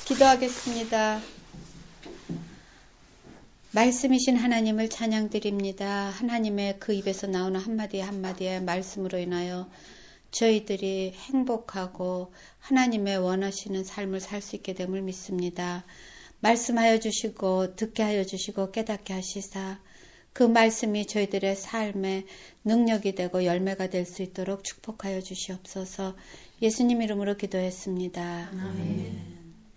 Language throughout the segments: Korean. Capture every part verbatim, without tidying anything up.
기도하겠습니다. 말씀이신 하나님을 찬양드립니다. 하나님의 그 입에서 나오는 한마디 한마디의 말씀으로 인하여 저희들이 행복하고 하나님의 원하시는 삶을 살 수 있게 됨을 믿습니다. 말씀하여 주시고 듣게 하여 주시고 깨닫게 하시사 그 말씀이 저희들의 삶에 능력이 되고 열매가 될 수 있도록 축복하여 주시옵소서. 예수님 이름으로 기도했습니다. 아멘.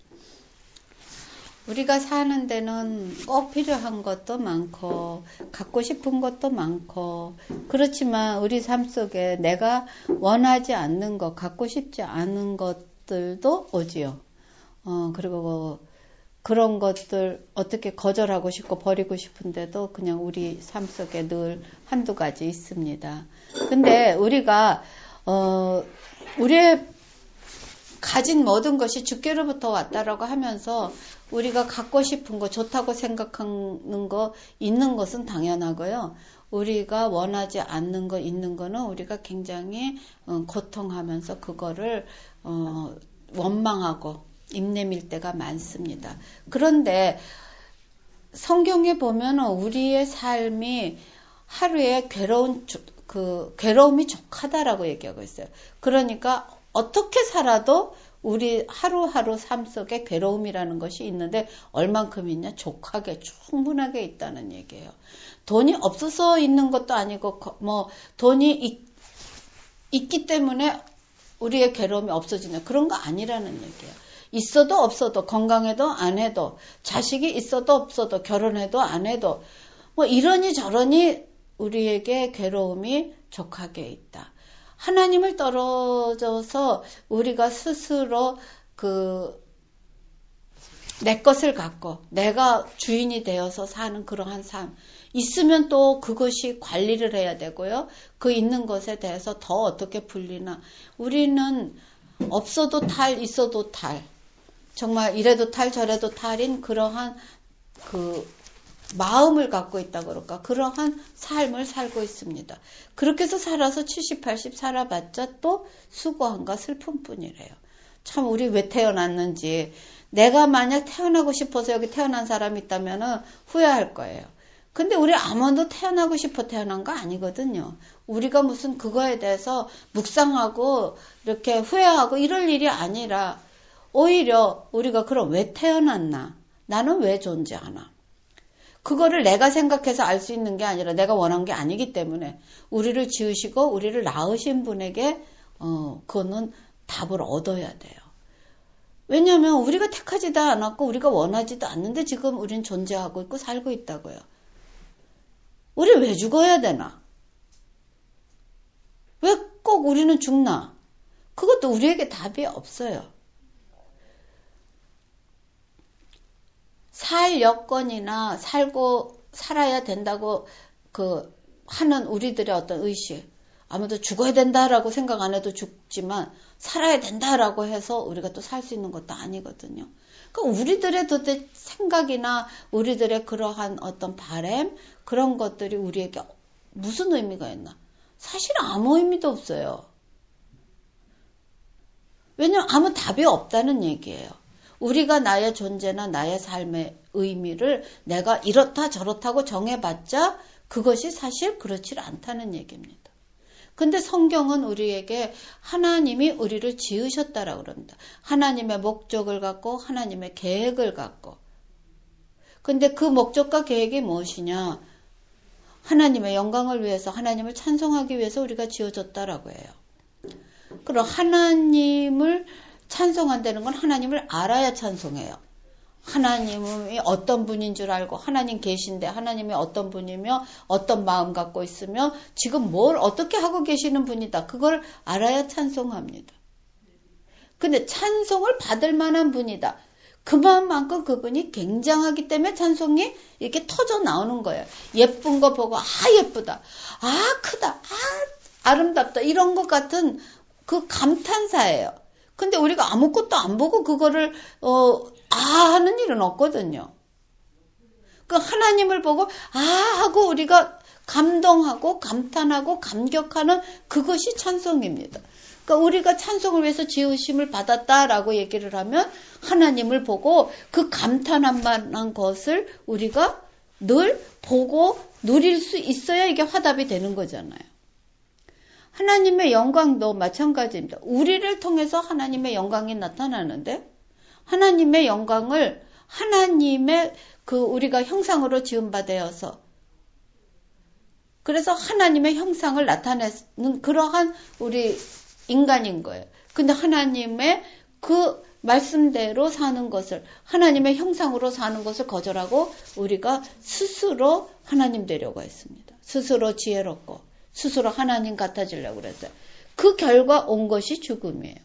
우리가 사는 데는 꼭 필요한 것도 많고 갖고 싶은 것도 많고 그렇지만 우리 삶 속에 내가 원하지 않는 것, 갖고 싶지 않은 것들도 오지요. 어, 그리고 그런 것들 어떻게 거절하고 싶고 버리고 싶은데도 그냥 우리 삶 속에 늘 한두 가지 있습니다. 근데 우리가 어, 우리의 가진 모든 것이 주께로부터 왔다라고 하면서 우리가 갖고 싶은 거, 좋다고 생각하는 거, 있는 것은 당연하고요. 우리가 원하지 않는 거, 있는 거는 우리가 굉장히 어, 고통하면서 그거를 어, 원망하고 입내밀 때가 많습니다. 그런데 성경에 보면 우리의 삶이 하루에 괴로운 그 괴로움이 족하다라고 얘기하고 있어요. 그러니까 어떻게 살아도 우리 하루하루 삶 속에 괴로움이라는 것이 있는데 얼만큼 있냐? 족하게 충분하게 있다는 얘기예요. 돈이 없어서 있는 것도 아니고 뭐 돈이 있, 있기 때문에 우리의 괴로움이 없어지는 그런 거 아니라는 얘기예요. 있어도 없어도 건강해도 안 해도 자식이 있어도 없어도 결혼해도 안 해도 뭐 이러니 저러니 우리에게 괴로움이 족하게 있다. 하나님을 떨어져서 우리가 스스로 그 내 것을 갖고 내가 주인이 되어서 사는 그러한 삶 있으면 또 그것이 관리를 해야 되고요. 그 있는 것에 대해서 더 어떻게 불리나 우리는 없어도 탈 있어도 탈 정말 이래도 탈 저래도 탈인 그러한 그 마음을 갖고 있다 그럴까 그러한 삶을 살고 있습니다. 그렇게 해서 살아서 칠십, 팔십 살아봤자 또 수고함과 슬픔뿐이래요. 참 우리 왜 태어났는지 내가 만약 태어나고 싶어서 여기 태어난 사람이 있다면 후회할 거예요. 근데 우리 아무도 태어나고 싶어 태어난 거 아니거든요. 우리가 무슨 그거에 대해서 묵상하고 이렇게 후회하고 이럴 일이 아니라 오히려 우리가 그럼 왜 태어났나? 나는 왜 존재하나? 그거를 내가 생각해서 알 수 있는 게 아니라 내가 원한 게 아니기 때문에 우리를 지으시고 우리를 낳으신 분에게 어, 그거는 답을 얻어야 돼요. 왜냐하면 우리가 택하지도 않았고 우리가 원하지도 않는데 지금 우린 존재하고 있고 살고 있다고요. 우리 왜 죽어야 되나? 왜 꼭 우리는 죽나? 그것도 우리에게 답이 없어요. 살 여건이나 살고 살아야 된다고 그 하는 우리들의 어떤 의식 아무도 죽어야 된다라고 생각 안 해도 죽지만 살아야 된다라고 해서 우리가 또 살 수 있는 것도 아니거든요. 그러니까 우리들의 도대체 생각이나 우리들의 그러한 어떤 바람 그런 것들이 우리에게 무슨 의미가 있나? 사실 아무 의미도 없어요. 왜냐하면 아무 답이 없다는 얘기예요. 우리가 나의 존재나 나의 삶의 의미를 내가 이렇다 저렇다고 정해봤자 그것이 사실 그렇지 않다는 얘기입니다. 근데 성경은 우리에게 하나님이 우리를 지으셨다라고 그럽니다. 하나님의 목적을 갖고 하나님의 계획을 갖고. 근데 그 목적과 계획이 무엇이냐? 하나님의 영광을 위해서 하나님을 찬송하기 위해서 우리가 지어졌다라고 해요. 그럼 하나님을 찬송한다는 건 하나님을 알아야 찬송해요. 하나님이 어떤 분인 줄 알고 하나님 계신데 하나님이 어떤 분이며 어떤 마음 갖고 있으며 지금 뭘 어떻게 하고 계시는 분이다. 그걸 알아야 찬송합니다. 근데 찬송을 받을 만한 분이다. 그만큼 그분이 굉장하기 때문에 찬송이 이렇게 터져 나오는 거예요. 예쁜 거 보고 아 예쁘다. 아 크다. 아 아름답다. 이런 것 같은 그 감탄사예요. 근데 우리가 아무것도 안 보고 그거를 어, 아 하는 일은 없거든요. 그 하나님을 보고 아 하고 우리가 감동하고 감탄하고 감격하는 그것이 찬송입니다. 그러니까 우리가 찬송을 위해서 지으심을 받았다라고 얘기를 하면 하나님을 보고 그 감탄할 만한 것을 우리가 늘 보고 누릴 수 있어야 이게 화답이 되는 거잖아요. 하나님의 영광도 마찬가지입니다. 우리를 통해서 하나님의 영광이 나타나는데 하나님의 영광을 하나님의 그 우리가 형상으로 지음받아서 그래서 하나님의 형상을 나타내는 그러한 우리 인간인 거예요. 근데 하나님의 그 말씀대로 사는 것을 하나님의 형상으로 사는 것을 거절하고 우리가 스스로 하나님 되려고 했습니다. 스스로 지혜롭고 스스로 하나님 같아지려고 그랬어요. 그 결과 온 것이 죽음이에요.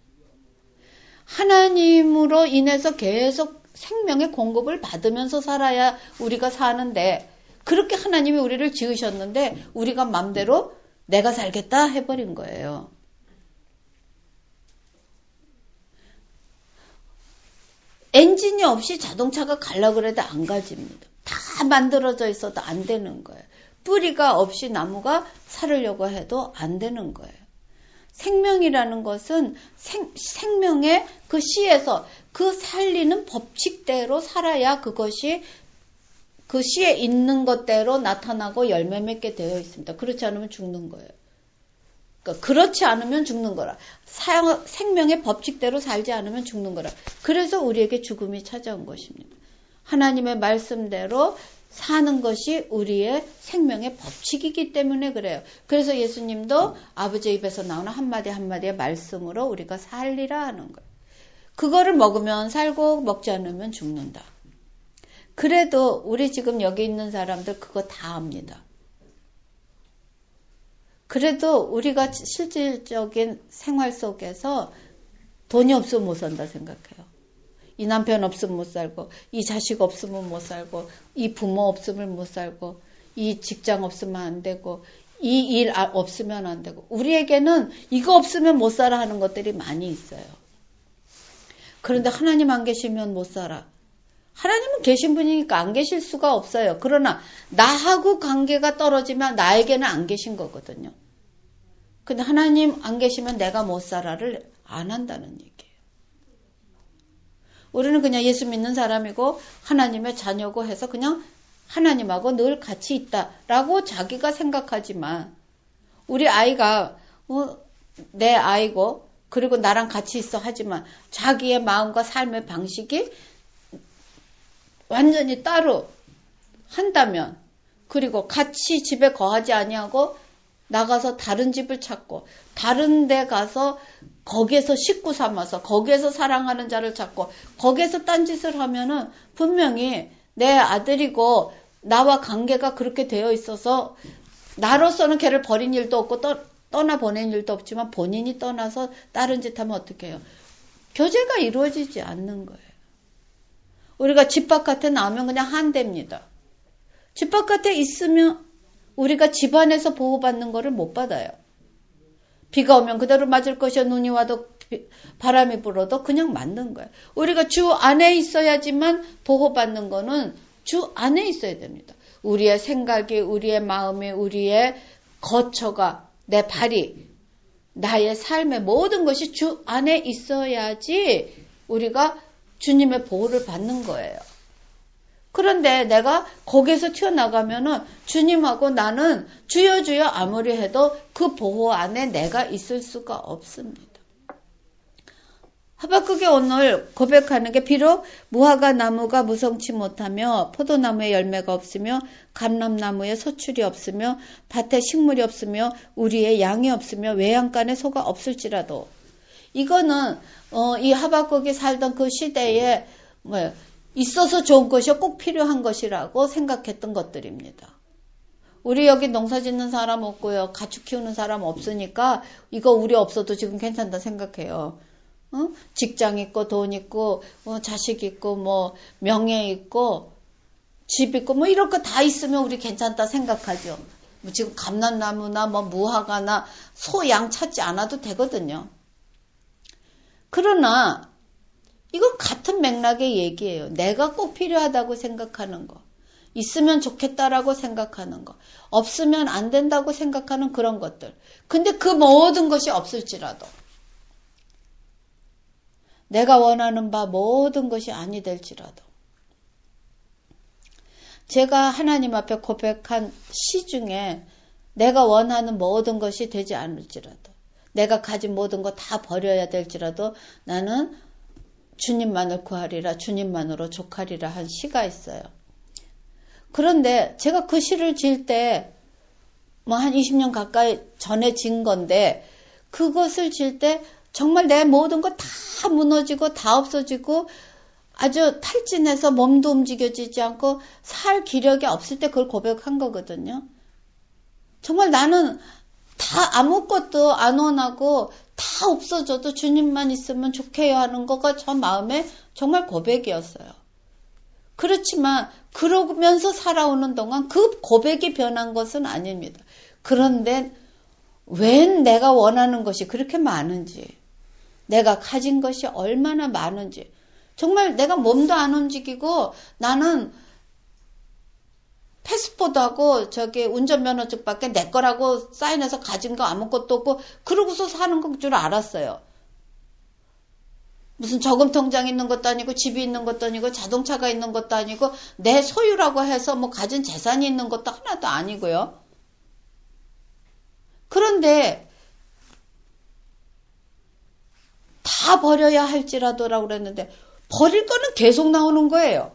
하나님으로 인해서 계속 생명의 공급을 받으면서 살아야 우리가 사는데 그렇게 하나님이 우리를 지으셨는데 우리가 맘대로 내가 살겠다 해버린 거예요. 엔진이 없이 자동차가 가려고 그래도 안 가집니다. 다 만들어져 있어도 안 되는 거예요. 뿌리가 없이 나무가 살으려고 해도 안 되는 거예요. 생명이라는 것은 생, 생명의 그 씨에서 그 살리는 법칙대로 살아야 그것이 그 씨에 있는 것대로 나타나고 열매 맺게 되어 있습니다. 그렇지 않으면 죽는 거예요. 그러니까 그렇지 않으면 죽는 거라. 사, 생명의 법칙대로 살지 않으면 죽는 거라. 그래서 우리에게 죽음이 찾아온 것입니다. 하나님의 말씀대로 사는 것이 우리의 생명의 법칙이기 때문에 그래요. 그래서 예수님도 아버지 입에서 나오는 한마디 한마디의 말씀으로 우리가 살리라 하는 거예요. 그거를 먹으면 살고 먹지 않으면 죽는다. 그래도 우리 지금 여기 있는 사람들 그거 다 압니다. 그래도 우리가 실질적인 생활 속에서 돈이 없으면 못 산다 생각해요. 이 남편 없으면 못 살고, 이 자식 없으면 못 살고, 이 부모 없으면 못 살고, 이 직장 없으면 안 되고, 이 일 없으면 안 되고. 우리에게는 이거 없으면 못 살아 하는 것들이 많이 있어요. 그런데 하나님 안 계시면 못 살아. 하나님은 계신 분이니까 안 계실 수가 없어요. 그러나 나하고 관계가 떨어지면 나에게는 안 계신 거거든요. 근데 하나님 안 계시면 내가 못 살아를 안 한다는 얘기예요. 우리는 그냥 예수 믿는 사람이고 하나님의 자녀고 해서 그냥 하나님하고 늘 같이 있다라고 자기가 생각하지만 우리 아이가 어, 내 아이고 그리고 나랑 같이 있어 하지만 자기의 마음과 삶의 방식이 완전히 따로 한다면 그리고 같이 집에 거하지 아니하고 나가서 다른 집을 찾고 다른 데 가서 거기에서 식구 삼아서 거기에서 사랑하는 자를 찾고 거기에서 딴짓을 하면은 분명히 내 아들이고 나와 관계가 그렇게 되어 있어서 나로서는 걔를 버린 일도 없고 떠, 떠나보낸 일도 없지만 본인이 떠나서 다른 짓 하면 어떻게 해요? 교제가 이루어지지 않는 거예요. 우리가 집 바깥에 나오면 그냥 한대입니다. 집 바깥에 있으면 우리가 집 안에서 보호받는 거를 못 받아요. 비가 오면 그대로 맞을 것이요 눈이 와도 비, 바람이 불어도 그냥 맞는 거예요. 우리가 주 안에 있어야지만 보호받는 거는 주 안에 있어야 됩니다. 우리의 생각이, 우리의 마음이, 우리의 거처가, 내 발이, 나의 삶의 모든 것이 주 안에 있어야지 우리가 주님의 보호를 받는 거예요. 그런데 내가 거기에서 튀어나가면은 주님하고 나는 주여 주여 아무리 해도 그 보호 안에 내가 있을 수가 없습니다. 하박국이 오늘 고백하는 게 비록 무화과 나무가 무성치 못하며 포도나무에 열매가 없으며 감람나무에 소출이 없으며 밭에 식물이 없으며 우리의 양이 없으며 외양간에 소가 없을지라도 이거는 어, 이 하박국이 살던 그 시대에 뭐 있어서 좋은 것이요 꼭 필요한 것이라고 생각했던 것들입니다. 우리 여기 농사 짓는 사람 없고요. 가축 키우는 사람 없으니까 이거 우리 없어도 지금 괜찮다 생각해요. 어? 직장 있고 돈 있고 어, 자식 있고 뭐 명예 있고 집 있고 뭐 이런 거 다 있으면 우리 괜찮다 생각하죠. 뭐 지금 감람나무나 뭐 무화과나 소, 양 찾지 않아도 되거든요. 그러나 이건 같은 맥락의 얘기예요. 내가 꼭 필요하다고 생각하는 거. 있으면 좋겠다라고 생각하는 거, 없으면 안 된다고 생각하는 그런 것들. 근데 그 모든 것이 없을지라도 내가 원하는 바 모든 것이 아니 될지라도 제가 하나님 앞에 고백한 시 중에 내가 원하는 모든 것이 되지 않을지라도 내가 가진 모든 거 다 버려야 될지라도 나는 주님만을 구하리라 주님만으로 족하리라 한 시가 있어요. 그런데 제가 그 시를 지을 때 뭐 한 이십 년 가까이 전에 지은 건데 그것을 지을 때 정말 내 모든 거 다 무너지고 다 없어지고 아주 탈진해서 몸도 움직여지지 않고 살 기력이 없을 때 그걸 고백한 거거든요. 정말 나는 다 아무것도 안 원하고 다 없어져도 주님만 있으면 좋게요 하는 거가 저 마음에 정말 고백이었어요. 그렇지만 그러면서 살아오는 동안 그 고백이 변한 것은 아닙니다. 그런데 웬 내가 원하는 것이 그렇게 많은지 내가 가진 것이 얼마나 많은지 정말 내가 몸도 안 움직이고 나는 패스포드하고 저기 운전면허증밖에 내 거라고 사인해서 가진 거 아무것도 없고 그러고서 사는 건 줄 알았어요. 무슨 저금 통장 있는 것도 아니고 집이 있는 것도 아니고 자동차가 있는 것도 아니고 내 소유라고 해서 뭐 가진 재산이 있는 것도 하나도 아니고요. 그런데 다 버려야 할지라도라고 그랬는데 버릴 거는 계속 나오는 거예요.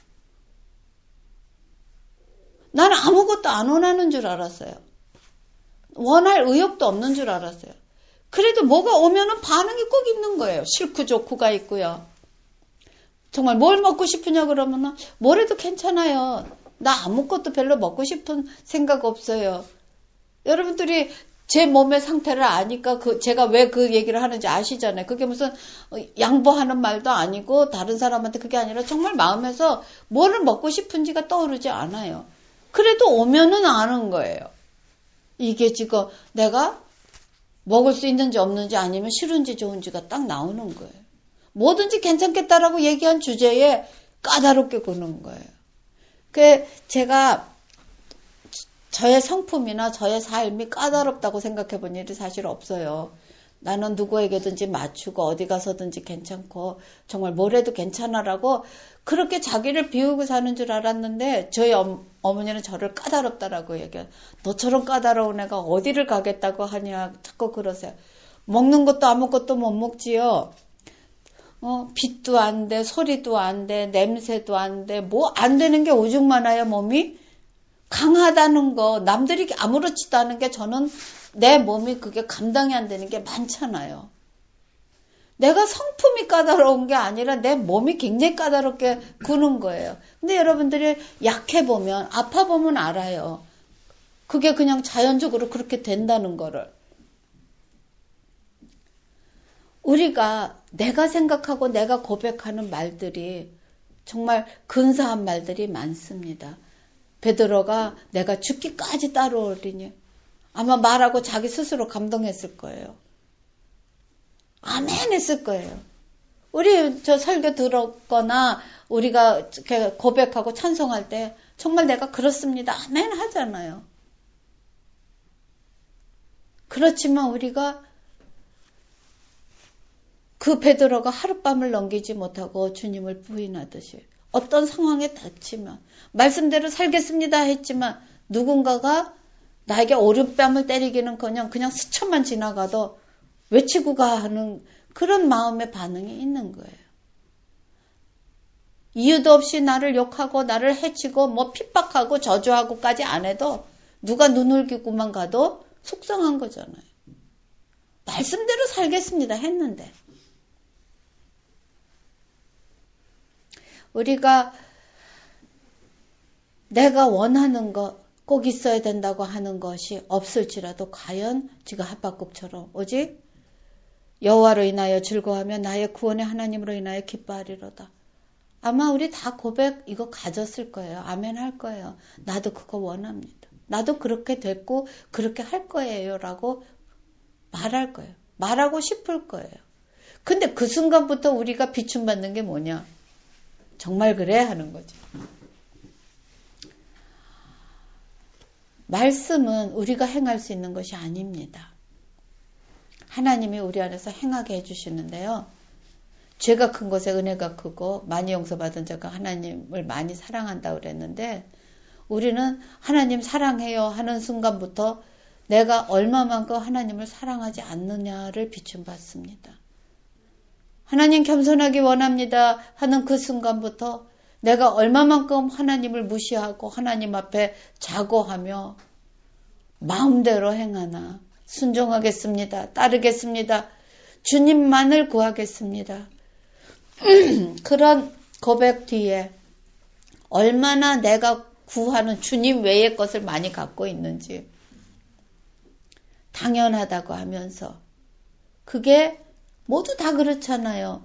나는 아무것도 안 원하는 줄 알았어요. 원할 의욕도 없는 줄 알았어요. 그래도 뭐가 오면은 반응이 꼭 있는 거예요. 싫고 좋고가 있고요. 정말 뭘 먹고 싶으냐 그러면은 뭐래도 괜찮아요. 나 아무것도 별로 먹고 싶은 생각 없어요. 여러분들이 제 몸의 상태를 아니까 그 제가 왜 그 얘기를 하는지 아시잖아요. 그게 무슨 양보하는 말도 아니고 다른 사람한테 그게 아니라 정말 마음에서 뭐를 먹고 싶은지가 떠오르지 않아요. 그래도 오면은 아는 거예요. 이게 지금 내가 먹을 수 있는지 없는지 아니면 싫은지 좋은지가 딱 나오는 거예요. 뭐든지 괜찮겠다라고 얘기한 주제에 까다롭게 구는 거예요. 그 제가 저의 성품이나 저의 삶이 까다롭다고 생각해 본 일이 사실 없어요. 나는 누구에게든지 맞추고 어디 가서든지 괜찮고 정말 뭘 해도 괜찮아라고 그렇게 자기를 비우고 사는 줄 알았는데 저희 어, 어머니는 저를 까다롭다라고 얘기해요. 너처럼 까다로운 애가 어디를 가겠다고 하냐 자꾸 그러세요. 먹는 것도 아무것도 못 먹지요. 어, 빛도 안 돼, 소리도 안 돼, 냄새도 안 돼, 뭐 안 되는 게 오죽 많아요 몸이. 강하다는 거, 남들이 아무렇지도 않은 게 저는 내 몸이 그게 감당이 안 되는 게 많잖아요. 내가 성품이 까다로운 게 아니라 내 몸이 굉장히 까다롭게 구는 거예요. 근데 여러분들이 약해보면, 아파보면 알아요. 그게 그냥 자연적으로 그렇게 된다는 거를. 우리가 내가 생각하고 내가 고백하는 말들이 정말 근사한 말들이 많습니다. 베드로가 내가 죽기까지 따라오리니 아마 말하고 자기 스스로 감동했을 거예요. 아멘 했을 거예요. 우리 저 설교 들었거나 우리가 고백하고 찬송할 때 정말 내가 그렇습니다. 아멘 하잖아요. 그렇지만 우리가 그 베드로가 하룻밤을 넘기지 못하고 주님을 부인하듯이 어떤 상황에 닥치면 말씀대로 살겠습니다 했지만 누군가가 나에게 오른뺨을 때리기는커녕 그냥 스쳐만 지나가도 외치고 가 하는 그런 마음의 반응이 있는 거예요. 이유도 없이 나를 욕하고 나를 해치고 뭐 핍박하고 저주하고까지 안 해도 누가 눈을 기고만 가도 속상한 거잖아요. 말씀대로 살겠습니다 했는데 우리가 내가 원하는 것 꼭 있어야 된다고 하는 것이 없을지라도 과연 지금 하박국처럼 오직 여호와로 인하여 즐거워하며 나의 구원의 하나님으로 인하여 기뻐하리로다. 아마 우리 다 고백 이거 가졌을 거예요. 아멘 할 거예요. 나도 그거 원합니다. 나도 그렇게 됐고 그렇게 할 거예요 라고 말할 거예요. 말하고 싶을 거예요. 근데 그 순간부터 우리가 비춤받는 게 뭐냐? 정말 그래? 하는 거지. 말씀은 우리가 행할 수 있는 것이 아닙니다. 하나님이 우리 안에서 행하게 해주시는데요. 죄가 큰 것에 은혜가 크고 많이 용서받은 자가 하나님을 많이 사랑한다고 그랬는데 우리는 하나님 사랑해요 하는 순간부터 내가 얼마만큼 하나님을 사랑하지 않느냐를 비춤받습니다. 하나님 겸손하기 원합니다 하는 그 순간부터 내가 얼마만큼 하나님을 무시하고 하나님 앞에 자고하며 마음대로 행하나 순종하겠습니다. 따르겠습니다. 주님만을 구하겠습니다. 그런 고백 뒤에 얼마나 내가 구하는 주님 외의 것을 많이 갖고 있는지 당연하다고 하면서 그게 모두 다 그렇잖아요.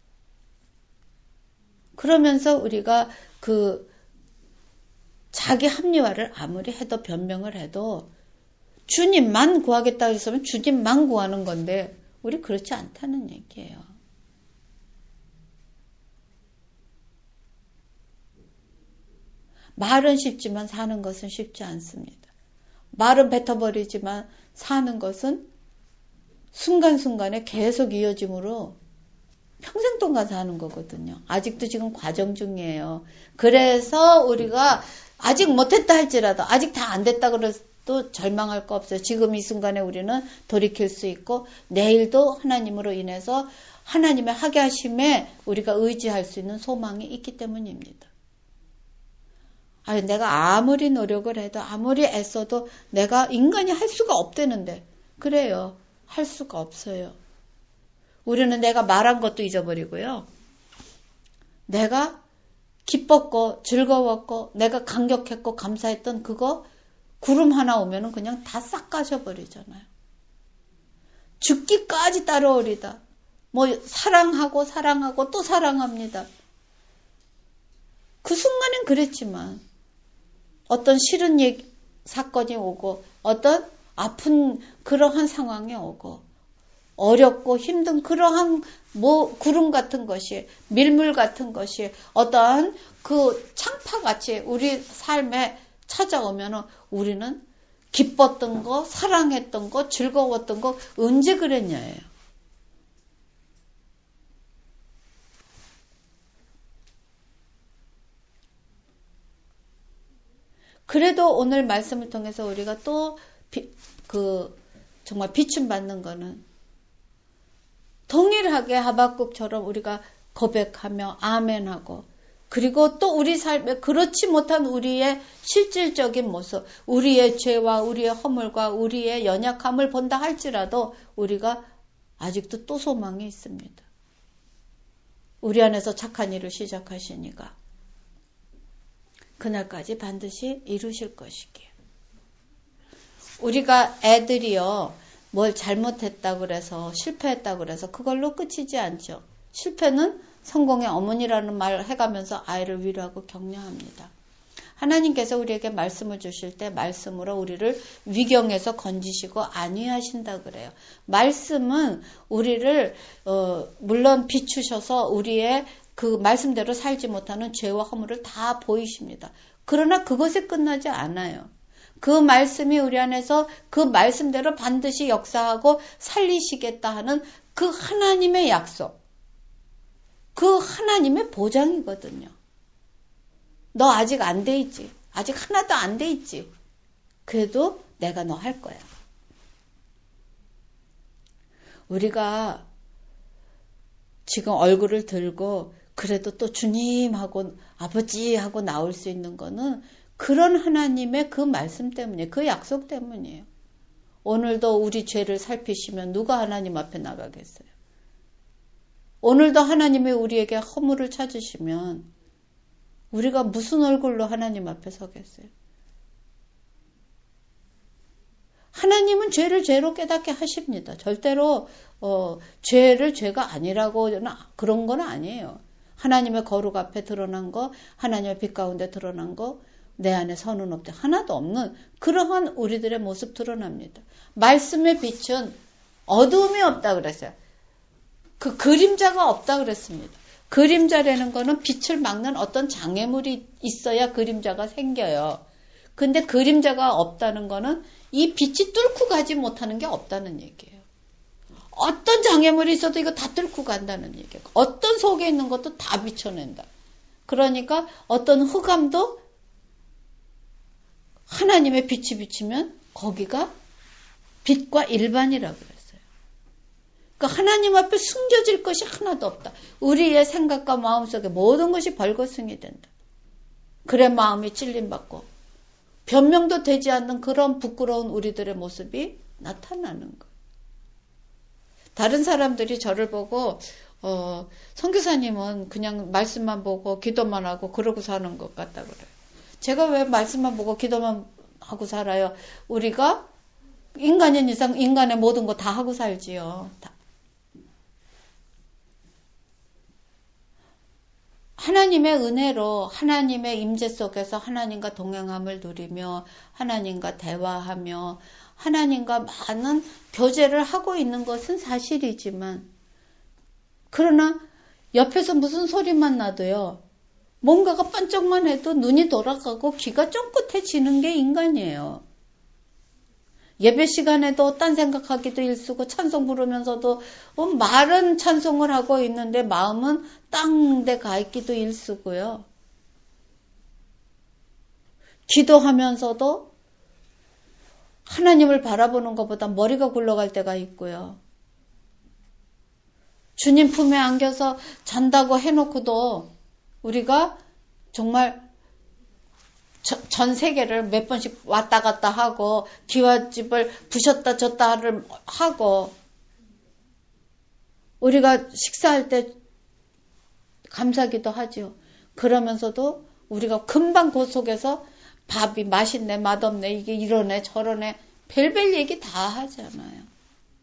그러면서 우리가 그 자기 합리화를 아무리 해도 변명을 해도 주님만 구하겠다고 했으면 주님만 구하는 건데 우리 그렇지 않다는 얘기예요. 말은 쉽지만 사는 것은 쉽지 않습니다. 말은 뱉어버리지만 사는 것은 순간순간에 계속 이어짐으로 평생 동안 사는 거거든요. 아직도 지금 과정 중이에요. 그래서 우리가 아직 못했다 할지라도 아직 다 안 됐다 그래도 절망할 거 없어요. 지금 이 순간에 우리는 돌이킬 수 있고 내일도 하나님으로 인해서 하나님의 하게 하심에 우리가 의지할 수 있는 소망이 있기 때문입니다. 아니, 내가 아무리 노력을 해도 아무리 애써도 내가 인간이 할 수가 없다는데 그래요. 할 수가 없어요. 우리는 내가 말한 것도 잊어버리고요. 내가 기뻤고 즐거웠고 내가 감격했고 감사했던 그거 구름 하나 오면은 그냥 다 싹 가셔버리잖아요. 죽기까지 따라오리다. 뭐 사랑하고 사랑하고 또 사랑합니다. 그 순간엔 그랬지만 어떤 싫은 얘기, 사건이 오고 어떤 아픈 그러한 상황이 오고 어렵고 힘든 그러한 뭐 구름 같은 것이 밀물 같은 것이 어떠한 그 창파같이 우리 삶에 찾아오면 우리는 기뻤던 거, 사랑했던 거, 즐거웠던 거 언제 그랬냐예요. 그래도 오늘 말씀을 통해서 우리가 또 그 정말 비춤받는 거는 동일하게 하박국처럼 우리가 고백하며 아멘하고 그리고 또 우리 삶에 그렇지 못한 우리의 실질적인 모습, 우리의 죄와 우리의 허물과 우리의 연약함을 본다 할지라도 우리가 아직도 또 소망이 있습니다. 우리 안에서 착한 일을 시작하시니까 그날까지 반드시 이루실 것이기에. 우리가 애들이요, 뭘 잘못했다 그래서 실패했다 그래서 그걸로 끝이지 않죠. 실패는 성공의 어머니라는 말을 해가면서 아이를 위로하고 격려합니다. 하나님께서 우리에게 말씀을 주실 때 말씀으로 우리를 위경에서 건지시고 안위하신다 그래요. 말씀은 우리를 어, 물론 비추셔서 우리의 그 말씀대로 살지 못하는 죄와 허물을 다 보이십니다. 그러나 그것에 끝나지 않아요. 그 말씀이 우리 안에서 그 말씀대로 반드시 역사하고 살리시겠다 하는 그 하나님의 약속, 그 하나님의 보장이거든요. 너 아직 안 돼 있지. 아직 하나도 안 돼 있지. 그래도 내가 너 할 거야. 우리가 지금 얼굴을 들고 그래도 또 주님하고 아버지하고 나올 수 있는 거는 그런 하나님의 그 말씀 때문이에요. 그 약속 때문이에요. 오늘도 우리 죄를 살피시면 누가 하나님 앞에 나가겠어요? 오늘도 하나님이 우리에게 허물을 찾으시면 우리가 무슨 얼굴로 하나님 앞에 서겠어요? 하나님은 죄를 죄로 깨닫게 하십니다. 절대로 어, 죄를 죄가 아니라고 그런 건 아니에요. 하나님의 거룩 앞에 드러난 거, 하나님의 빛 가운데 드러난 거, 내 안에 선은 없대 하나도 없는 그러한 우리들의 모습 드러납니다. 말씀의 빛은 어두움이 없다 그랬어요. 그 그림자가 없다 그랬습니다. 그림자라는 거는 빛을 막는 어떤 장애물이 있어야 그림자가 생겨요. 근데 그림자가 없다는 거는 이 빛이 뚫고 가지 못하는 게 없다는 얘기예요. 어떤 장애물이 있어도 이거 다 뚫고 간다는 얘기예요. 어떤 속에 있는 것도 다 비춰낸다. 그러니까 어떤 흑암도 하나님의 빛이 비치면 거기가 빛과 일반이라고 그랬어요. 그러니까 하나님 앞에 숨겨질 것이 하나도 없다. 우리의 생각과 마음속에 모든 것이 벌거숭이 된다. 그래 마음이 찔림받고 변명도 되지 않는 그런 부끄러운 우리들의 모습이 나타나는 거예요. 다른 사람들이 저를 보고 어, 선교사님은 그냥 말씀만 보고 기도만 하고 그러고 사는 것 같다 그래요. 제가 왜 말씀만 보고 기도만 하고 살아요? 우리가 인간인 이상 인간의 모든 거 다 하고 살지요. 다. 하나님의 은혜로 하나님의 임재 속에서 하나님과 동행함을 누리며 하나님과 대화하며 하나님과 많은 교제를 하고 있는 것은 사실이지만 그러나 옆에서 무슨 소리만 나도요. 뭔가가 반짝만 해도 눈이 돌아가고 귀가 쫑긋해지는 게 인간이에요. 예배 시간에도 딴 생각하기도 일쓰고 찬송 부르면서도 말은 찬송을 하고 있는데 마음은 딴 데 가 있기도 일쓰고요. 기도하면서도 하나님을 바라보는 것보다 머리가 굴러갈 때가 있고요. 주님 품에 안겨서 잔다고 해놓고도 우리가 정말 전 세계를 몇 번씩 왔다 갔다 하고 기와집을 부셨다 졌다를 하고 우리가 식사할 때 감사기도 하죠. 그러면서도 우리가 금방 그 속에서 밥이 맛있네 맛없네 이게 이러네 저러네 별별 얘기 다 하잖아요.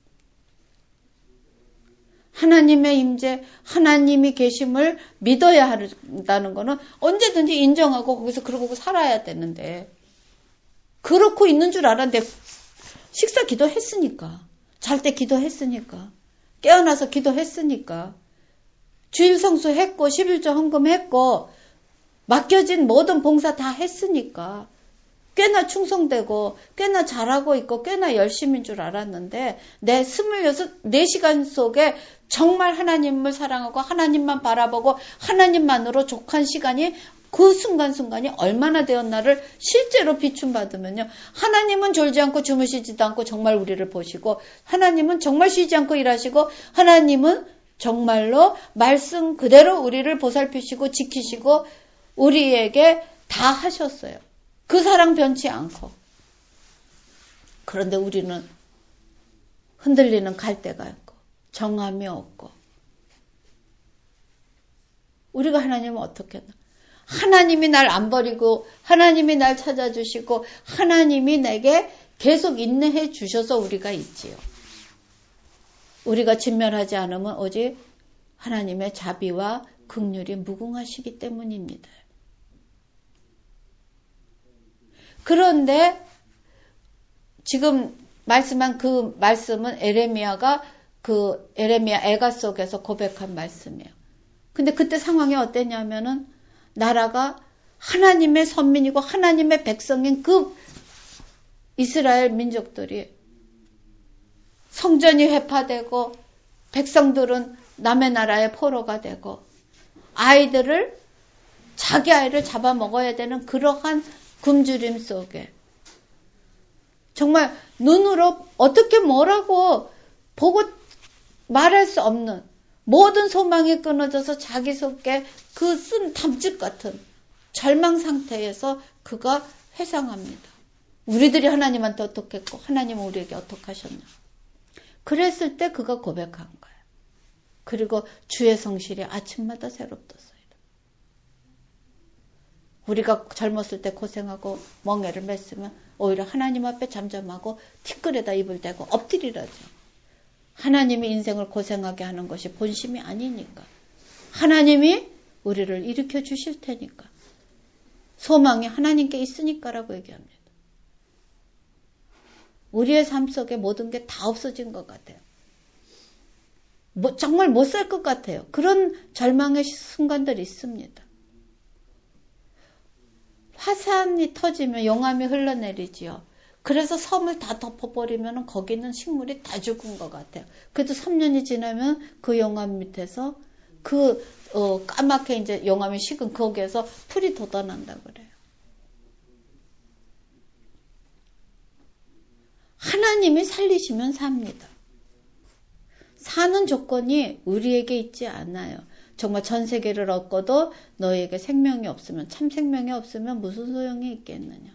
하나님의 임재, 하나님이 계심을 믿어야 한다는 거는 언제든지 인정하고 거기서 그러고 살아야 되는데 그렇고 있는 줄 알았는데 식사 기도했으니까 잘 때 기도했으니까 깨어나서 기도했으니까 주일 성수했고 십일조 헌금했고 맡겨진 모든 봉사 다 했으니까 꽤나 충성되고 꽤나 잘하고 있고 꽤나 열심인 줄 알았는데 내 스물여섯, 네 시간 속에 정말 하나님을 사랑하고 하나님만 바라보고 하나님만으로 족한 시간이 그 순간순간이 얼마나 되었나를 실제로 비춤받으면요. 하나님은 졸지 않고 주무시지도 않고 정말 우리를 보시고 하나님은 정말 쉬지 않고 일하시고 하나님은 정말로 말씀 그대로 우리를 보살피시고 지키시고 우리에게 다 하셨어요. 그 사랑 변치 않고. 그런데 우리는 흔들리는 갈대가 있고 정함이 없고 우리가 하나님은 어떻게 했나? 하나님이 날 안 버리고 하나님이 날 찾아주시고 하나님이 내게 계속 인내해 주셔서 우리가 있지요. 우리가 진멸하지 않으면 오직 하나님의 자비와 긍휼이 무궁하시기 때문입니다. 그런데 지금 말씀한 그 말씀은 에레미야가 그 에레미야 애가 속에서 고백한 말씀이에요. 근데 그때 상황이 어땠냐면은 나라가 하나님의 선민이고 하나님의 백성인 그 이스라엘 민족들이 성전이 회파되고 백성들은 남의 나라의 포로가 되고 아이들을 자기 아이를 잡아먹어야 되는 그러한 굶주림 속에 정말 눈으로 어떻게 뭐라고 보고 말할 수 없는 모든 소망이 끊어져서 자기 속에 그 쓴 담즙 같은 절망 상태에서 그가 회상합니다. 우리들이 하나님한테 어떻게 했고 하나님은 우리에게 어떻게 하셨나. 그랬을 때 그가 고백한 거예요. 그리고 주의 성실이 아침마다 새롭었어요. 우리가 젊었을 때 고생하고 멍에를 맸으면 오히려 하나님 앞에 잠잠하고 티끌에다 입을 대고 엎드리라죠. 하나님이 인생을 고생하게 하는 것이 본심이 아니니까. 하나님이 우리를 일으켜 주실 테니까. 소망이 하나님께 있으니까라고 얘기합니다. 우리의 삶 속에 모든 게 다 없어진 것 같아요. 뭐, 정말 못 살 것 같아요. 그런 절망의 순간들이 있습니다. 화산이 터지면 용암이 흘러내리지요. 그래서 섬을 다 덮어버리면 거기는 식물이 다 죽은 것 같아요. 그래도 삼 년이 지나면 그 용암 밑에서 그 어, 까맣게 이제 용암이 식은 거기에서 풀이 돋아난다 그래요. 하나님이 살리시면 삽니다. 사는 조건이 우리에게 있지 않아요. 정말 전 세계를 얻고도 너희에게 생명이 없으면, 참 생명이 없으면 무슨 소용이 있겠느냐.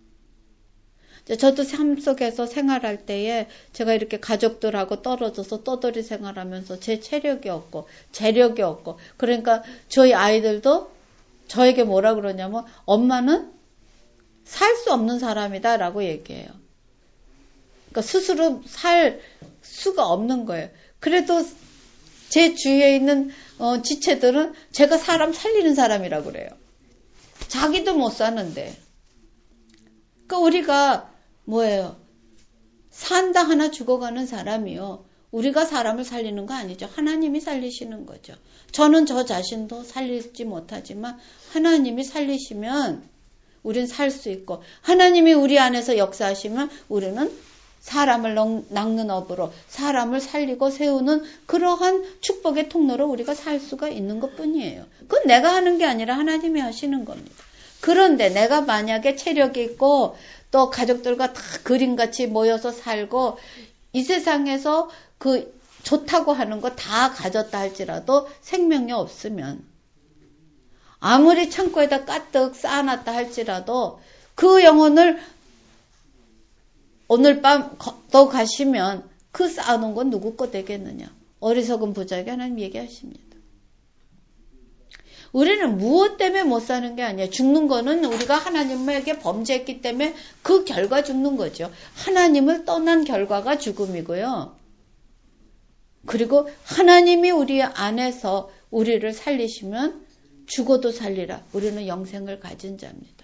저도 삶 속에서 생활할 때에 제가 이렇게 가족들하고 떨어져서 떠돌이 생활하면서 제 체력이 없고 재력이 없고, 그러니까 저희 아이들도 저에게 뭐라 그러냐면 엄마는 살 수 없는 사람이다 라고 얘기해요. 그러니까 스스로 살 수가 없는 거예요. 그래도 제 주위에 있는 어, 지체들은 제가 사람 살리는 사람이라고 그래요. 자기도 못 사는데. 그러니까 우리가 뭐예요? 산다 하나 죽어가는 사람이요. 우리가 사람을 살리는 거 아니죠. 하나님이 살리시는 거죠. 저는 저 자신도 살리지 못하지만 하나님이 살리시면 우린 살 수 있고, 하나님이 우리 안에서 역사하시면 우리는 사람을 낚는 업으로 사람을 살리고 세우는 그러한 축복의 통로로 우리가 살 수가 있는 것뿐이에요. 그건 내가 하는 게 아니라 하나님이 하시는 겁니다. 그런데 내가 만약에 체력이 있고 또 가족들과 다 그림같이 모여서 살고 이 세상에서 그 좋다고 하는 거 다 가졌다 할지라도 생명이 없으면, 아무리 창고에다 가득 쌓아놨다 할지라도 그 영혼을 오늘 밤 더 가시면 그 쌓아놓은 건 누구 거 되겠느냐. 어리석은 부자에게 하나님 얘기하십니다. 우리는 무엇 때문에 못 사는 게 아니에요. 죽는 거는 우리가 하나님에게 범죄했기 때문에 그 결과 죽는 거죠. 하나님을 떠난 결과가 죽음이고요. 그리고 하나님이 우리 안에서 우리를 살리시면 죽어도 살리라. 우리는 영생을 가진 자입니다.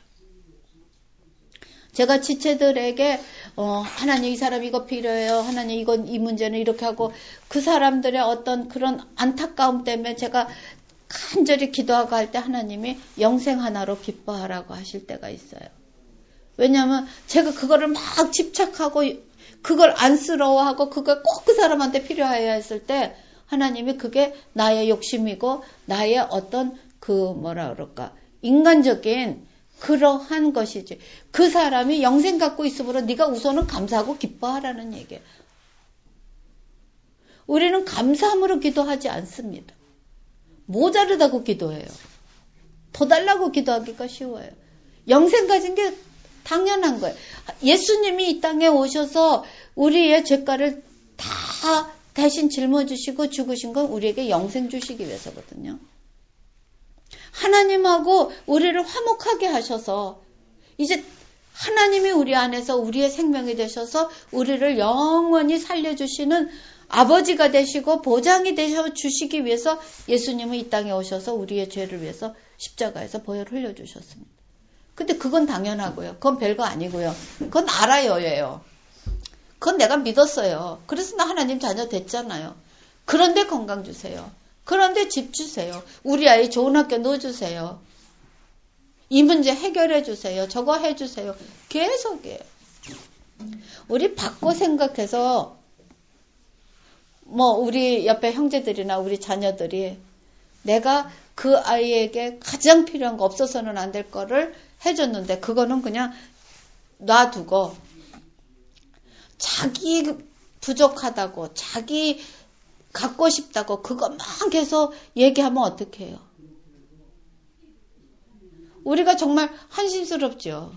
제가 지체들에게 어, 하나님 이 사람 이거 필요해요. 하나님 이건 이 문제는 이렇게 하고, 그 사람들의 어떤 그런 안타까움 때문에 제가 간절히 기도하고 할 때 하나님이 영생 하나로 기뻐하라고 하실 때가 있어요. 왜냐하면 제가 그거를 막 집착하고 그걸 안쓰러워하고 그걸 꼭 그 사람한테 필요해야 했을 때 하나님이 그게 나의 욕심이고 나의 어떤 그 뭐라 그럴까 인간적인 그러한 것이지. 그 사람이 영생 갖고 있으므로 네가 우선은 감사하고 기뻐하라는 얘기예요. 우리는 감사함으로 기도하지 않습니다. 모자르다고 기도해요. 더 달라고 기도하기가 쉬워요. 영생 가진 게 당연한 거예요. 예수님이 이 땅에 오셔서 우리의 죄가를 다 대신 짊어지시고 죽으신 건 우리에게 영생 주시기 위해서거든요. 하나님하고 우리를 화목하게 하셔서 이제 하나님이 우리 안에서 우리의 생명이 되셔서 우리를 영원히 살려주시는 아버지가 되시고 보장이 되셔 주시기 위해서 예수님은 이 땅에 오셔서 우리의 죄를 위해서 십자가에서 보혈을 흘려주셨습니다. 근데 그건 당연하고요. 그건 별거 아니고요. 그건 알아요예요. 그건 내가 믿었어요. 그래서 나 하나님 자녀 됐잖아요. 그런데 건강 주세요. 그런데 집 주세요. 우리 아이 좋은 학교 넣어주세요. 이 문제 해결해 주세요. 저거 해주세요. 계속이에요. 우리 받고 생각해서 뭐 우리 옆에 형제들이나 우리 자녀들이 내가 그 아이에게 가장 필요한 거 없어서는 안 될 거를 해줬는데 그거는 그냥 놔두고 자기 부족하다고 자기 갖고 싶다고 그것만 계속 얘기하면 어떡해요? 우리가 정말 한심스럽죠.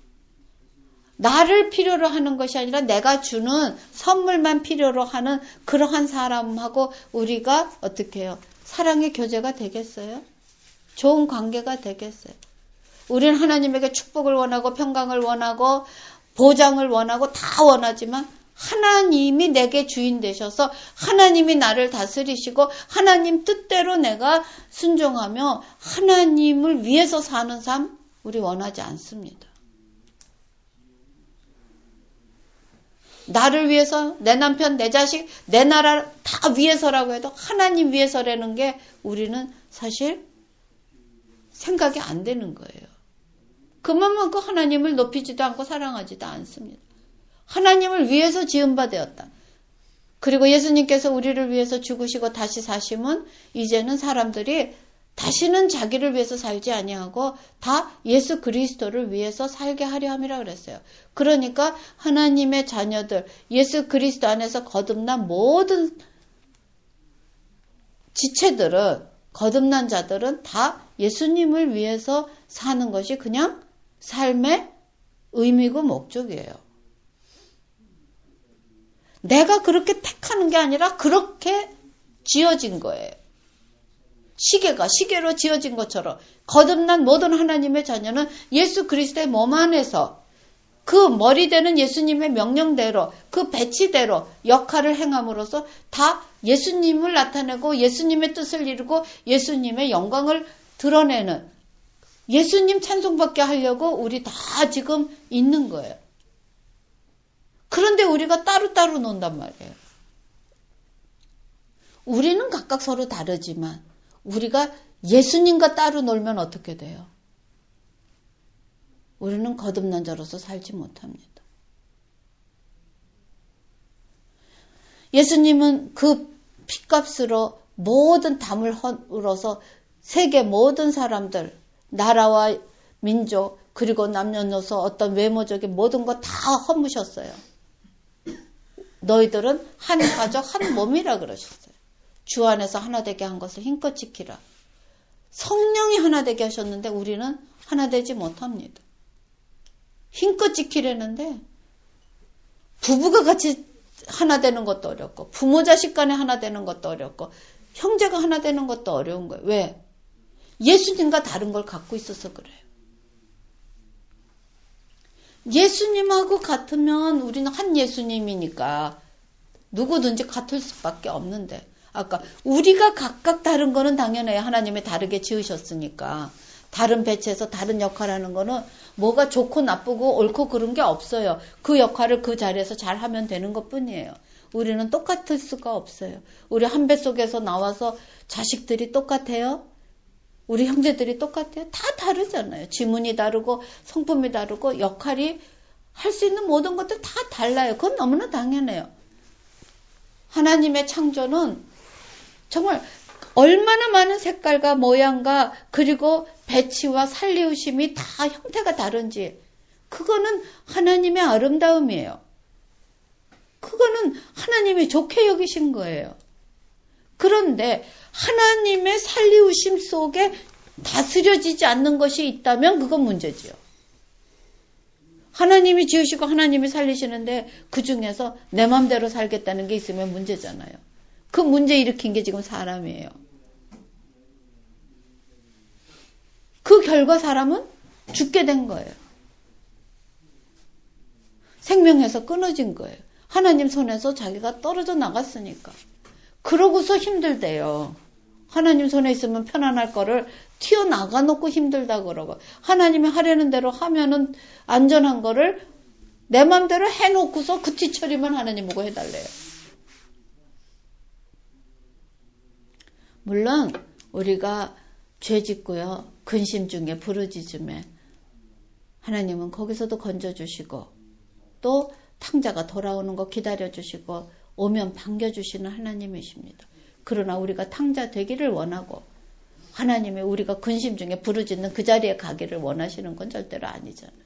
나를 필요로 하는 것이 아니라 내가 주는 선물만 필요로 하는 그러한 사람하고 우리가 어떻게 해요? 사랑의 교제가 되겠어요? 좋은 관계가 되겠어요? 우리는 하나님에게 축복을 원하고 평강을 원하고 보장을 원하고 다 원하지만 하나님이 내게 주인 되셔서 하나님이 나를 다스리시고 하나님 뜻대로 내가 순종하며 하나님을 위해서 사는 삶 우리 원하지 않습니다. 나를 위해서 내 남편 내 자식 내 나라 다 위해서라고 해도 하나님 위해서라는 게 우리는 사실 생각이 안 되는 거예요. 그만큼 하나님을 높이지도 않고 사랑하지도 않습니다. 하나님을 위해서 지은 바 되었다. 그리고 예수님께서 우리를 위해서 죽으시고 다시 사심은 이제는 사람들이 다시는 자기를 위해서 살지 아니하고 다 예수 그리스도를 위해서 살게 하려 함이라 그랬어요. 그러니까 하나님의 자녀들, 예수 그리스도 안에서 거듭난 모든 지체들은, 거듭난 자들은 다 예수님을 위해서 사는 것이 그냥 삶의 의미고 목적이에요. 내가 그렇게 택하는 게 아니라 그렇게 지어진 거예요. 시계가 시계로 지어진 것처럼 거듭난 모든 하나님의 자녀는 예수 그리스도의 몸 안에서 그 머리 되는 예수님의 명령대로, 그 배치대로 역할을 행함으로써 다 예수님을 나타내고 예수님의 뜻을 이루고 예수님의 영광을 드러내는, 예수님 찬송받게 하려고 우리 다 지금 있는 거예요. 그런데 우리가 따로따로 논단 말이에요. 우리는 각각 서로 다르지만 우리가 예수님과 따로 놀면 어떻게 돼요? 우리는 거듭난 자로서 살지 못합니다. 예수님은 그 피값으로 모든 담을 헐어서 세계 모든 사람들, 나라와 민족, 그리고 남녀노소 어떤 외모적인 모든 거 다 허무셨어요. 너희들은 한 가족 한 몸이라 그러셨어요. 주 안에서 하나 되게 한 것을 힘껏 지키라. 성령이 하나 되게 하셨는데 우리는 하나 되지 못합니다. 힘껏 지키려는데 부부가 같이 하나 되는 것도 어렵고 부모 자식 간에 하나 되는 것도 어렵고 형제가 하나 되는 것도 어려운 거예요. 왜? 예수님과 다른 걸 갖고 있어서 그래요. 예수님하고 같으면 우리는 한 예수님이니까 누구든지 같을 수밖에 없는데, 아까 우리가 각각 다른 거는 당연해요. 하나님이 다르게 지으셨으니까. 다른 배치에서 다른 역할을 하는 거는 뭐가 좋고 나쁘고 옳고 그런 게 없어요. 그 역할을 그 자리에서 잘 하면 되는 것뿐이에요. 우리는 똑같을 수가 없어요. 우리 한 뱃속에서 나와서 자식들이 똑같아요? 우리 형제들이 똑같아요? 다 다르잖아요. 지문이 다르고 성품이 다르고 역할이 할 수 있는 모든 것들 다 달라요. 그건 너무나 당연해요. 하나님의 창조는 정말 얼마나 많은 색깔과 모양과 그리고 배치와 살리우심이 다 형태가 다른지, 그거는 하나님의 아름다움이에요. 그거는 하나님이 좋게 여기신 거예요. 그런데 하나님의 살리우심 속에 다스려지지 않는 것이 있다면 그건 문제지요. 하나님이 지으시고 하나님이 살리시는데 그 중에서 내 맘대로 살겠다는 게 있으면 문제잖아요. 그 문제 일으킨 게 지금 사람이에요. 그 결과 사람은 죽게 된 거예요. 생명에서 끊어진 거예요. 하나님 손에서 자기가 떨어져 나갔으니까. 그러고서 힘들대요. 하나님 손에 있으면 편안할 거를 튀어나가 놓고 힘들다 그러고, 하나님이 하려는 대로 하면은 안전한 거를 내 맘대로 해놓고서 그 뒤처리만 하나님 보고 해달래요. 물론 우리가 죄 짓고요, 근심 중에 부르짖음에 하나님은 거기서도 건져주시고 또 탕자가 돌아오는 거 기다려주시고 오면 반겨주시는 하나님이십니다. 그러나 우리가 탕자 되기를 원하고 하나님이 우리가 근심 중에 부르짖는 그 자리에 가기를 원하시는 건 절대로 아니잖아요.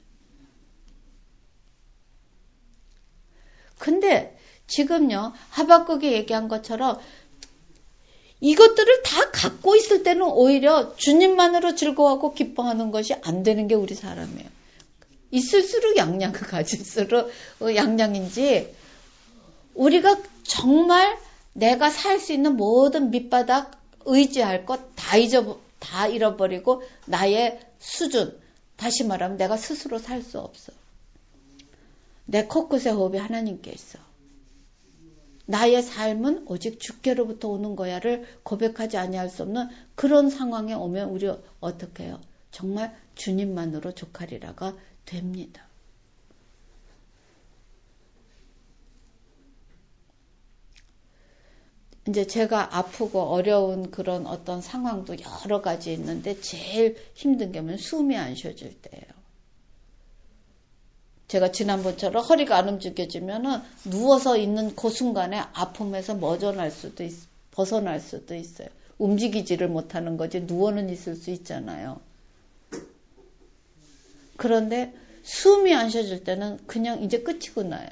근데 지금요, 하박국이 얘기한 것처럼 이것들을 다 갖고 있을 때는 오히려 주님만으로 즐거워하고 기뻐하는 것이 안 되는 게 우리 사람이에요. 있을수록 양양, 가질수록 양양인지, 우리가 정말 내가 살 수 있는 모든 밑바닥 의지할 것 다 잊어, 다 잃어버리고 나의 수준, 다시 말하면 내가 스스로 살 수 없어. 내 코끝의 호흡이 하나님께 있어. 나의 삶은 오직 주께로부터 오는 거야를 고백하지 아니할 수 없는 그런 상황에 오면 우리 어떻게 해요? 정말 주님만으로 족하리라가 됩니다. 이제 제가 아프고 어려운 그런 어떤 상황도 여러 가지 있는데 제일 힘든 게 뭐냐면 숨이 안 쉬어질 때예요. 제가 지난번처럼 허리가 안 움직여지면은 누워서 있는 그 순간에 아픔에서 벗어날 수도 있, 벗어날 수도 있어요. 움직이지를 못하는 거지 누워는 있을 수 있잖아요. 그런데 숨이 안 쉬어질 때는 그냥 이제 끝이고 나요.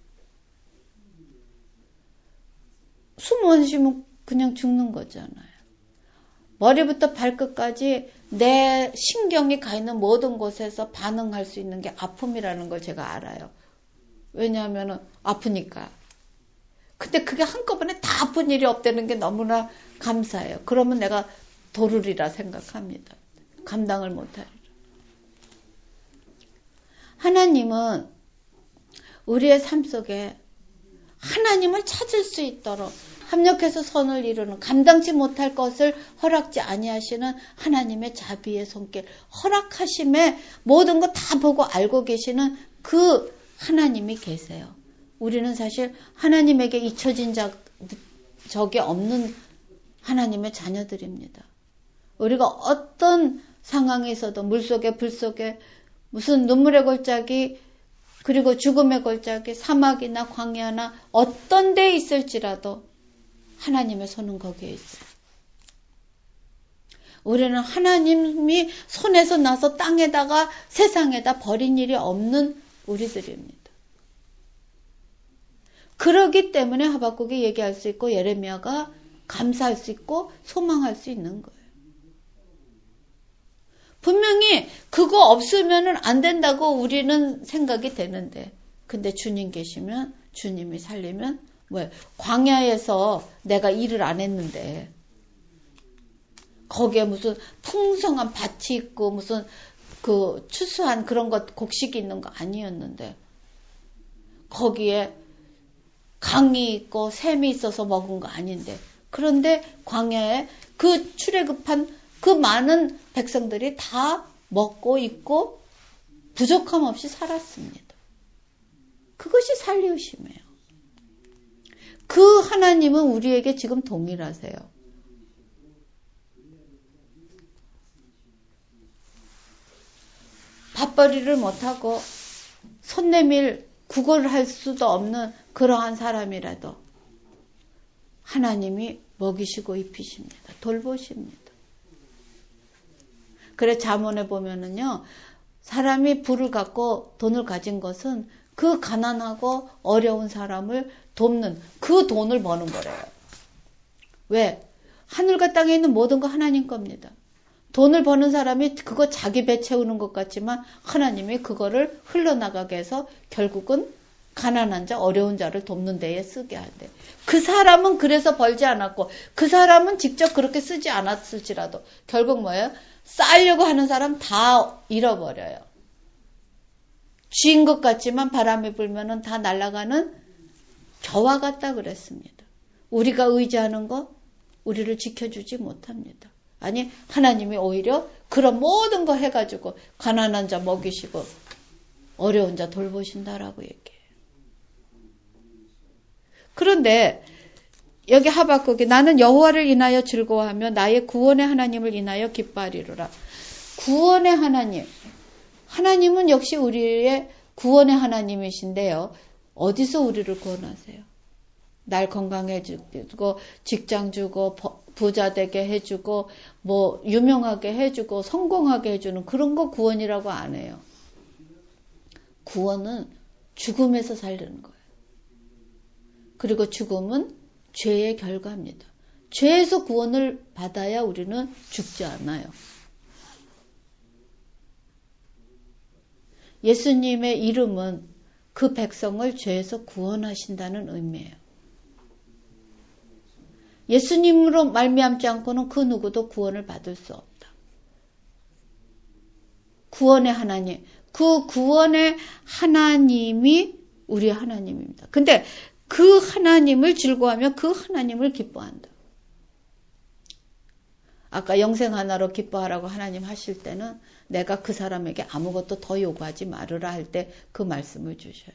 숨 안 쉬면 그냥 죽는 거잖아요. 머리부터 발끝까지 내 신경이 가 있는 모든 곳에서 반응할 수 있는 게 아픔이라는 걸 제가 알아요. 왜냐하면 아프니까. 근데 그게 한꺼번에 다 아픈 일이 없다는 게 너무나 감사해요. 그러면 내가 도르리라 생각합니다. 감당을 못하리라. 하나님은 우리의 삶 속에 하나님을 찾을 수 있도록 합력해서 선을 이루는 감당치 못할 것을 허락지 아니하시는 하나님의 자비의 손길, 허락하심에 모든 거 다 보고 알고 계시는 그 하나님이 계세요. 우리는 사실 하나님에게 잊혀진 자, 적이 없는 하나님의 자녀들입니다. 우리가 어떤 상황에 있어도 물속에 불속에 무슨 눈물의 골짜기 그리고 죽음의 골짜기 사막이나 광야나 어떤 데 있을지라도 하나님의 손은 거기에 있어요. 우리는 하나님이 손에서 나서 땅에다가 세상에다 버린 일이 없는 우리들입니다. 그러기 때문에 하박국이 얘기할 수 있고 예레미야가 감사할 수 있고 소망할 수 있는 거예요. 분명히 그거 없으면 안 된다고 우리는 생각이 되는데 근데 주님 계시면 주님이 살리면 왜 광야에서 내가 일을 안 했는데 거기에 무슨 풍성한 밭이 있고 무슨 그 추수한 그런 것 곡식이 있는 거 아니었는데 거기에 강이 있고 샘이 있어서 먹은 거 아닌데 그런데 광야에 그 출애굽한 그 많은 백성들이 다 먹고 있고 부족함 없이 살았습니다. 그것이 살리우심이에요. 그 하나님은 우리에게 지금 동일하세요. 밥벌이를 못하고 손 내밀 구걸을 할 수도 없는 그러한 사람이라도 하나님이 먹이시고 입히십니다. 돌보십니다. 그래 잠언에 보면은요, 사람이 부를 갖고 돈을 가진 것은 그 가난하고 어려운 사람을 돕는 그 돈을 버는 거래요. 왜? 하늘과 땅에 있는 모든 거 하나님 겁니다. 돈을 버는 사람이 그거 자기 배 채우는 것 같지만 하나님이 그거를 흘러나가게 해서 결국은 가난한 자, 어려운 자를 돕는 데에 쓰게 한대. 그 사람은 그래서 벌지 않았고 그 사람은 직접 그렇게 쓰지 않았을지라도 결국 뭐예요? 쌓으려고 하는 사람 다 잃어버려요. 쥐인 것 같지만 바람이 불면은 다 날아가는 겨와 같다 그랬습니다. 우리가 의지하는 거 우리를 지켜주지 못합니다. 아니 하나님이 오히려 그런 모든 거 해가지고 가난한 자 먹이시고 어려운 자 돌보신다라고 얘기해요. 그런데 여기 하박국이 나는 여호와를 인하여 즐거워하며 나의 구원의 하나님을 인하여 기뻐하리로라. 구원의 하나님. 하나님은 역시 우리의 구원의 하나님이신데요. 어디서 우리를 구원하세요? 날 건강해주고 직장 주고 부자 되게 해주고 뭐 유명하게 해주고 성공하게 해주는 그런 거 구원이라고 안 해요. 구원은 죽음에서 살리는 거예요. 그리고 죽음은 죄의 결과입니다. 죄에서 구원을 받아야 우리는 죽지 않아요. 예수님의 이름은 그 백성을 죄에서 구원하신다는 의미예요. 예수님으로 말미암지 않고는 그 누구도 구원을 받을 수 없다. 구원의 하나님, 그 구원의 하나님이 우리의 하나님입니다. 근데 그 하나님을 즐거워하며 그 하나님을 기뻐한다. 아까 영생 하나로 기뻐하라고 하나님 하실 때는 내가 그 사람에게 아무것도 더 요구하지 말으라 할 때 그 말씀을 주셔요.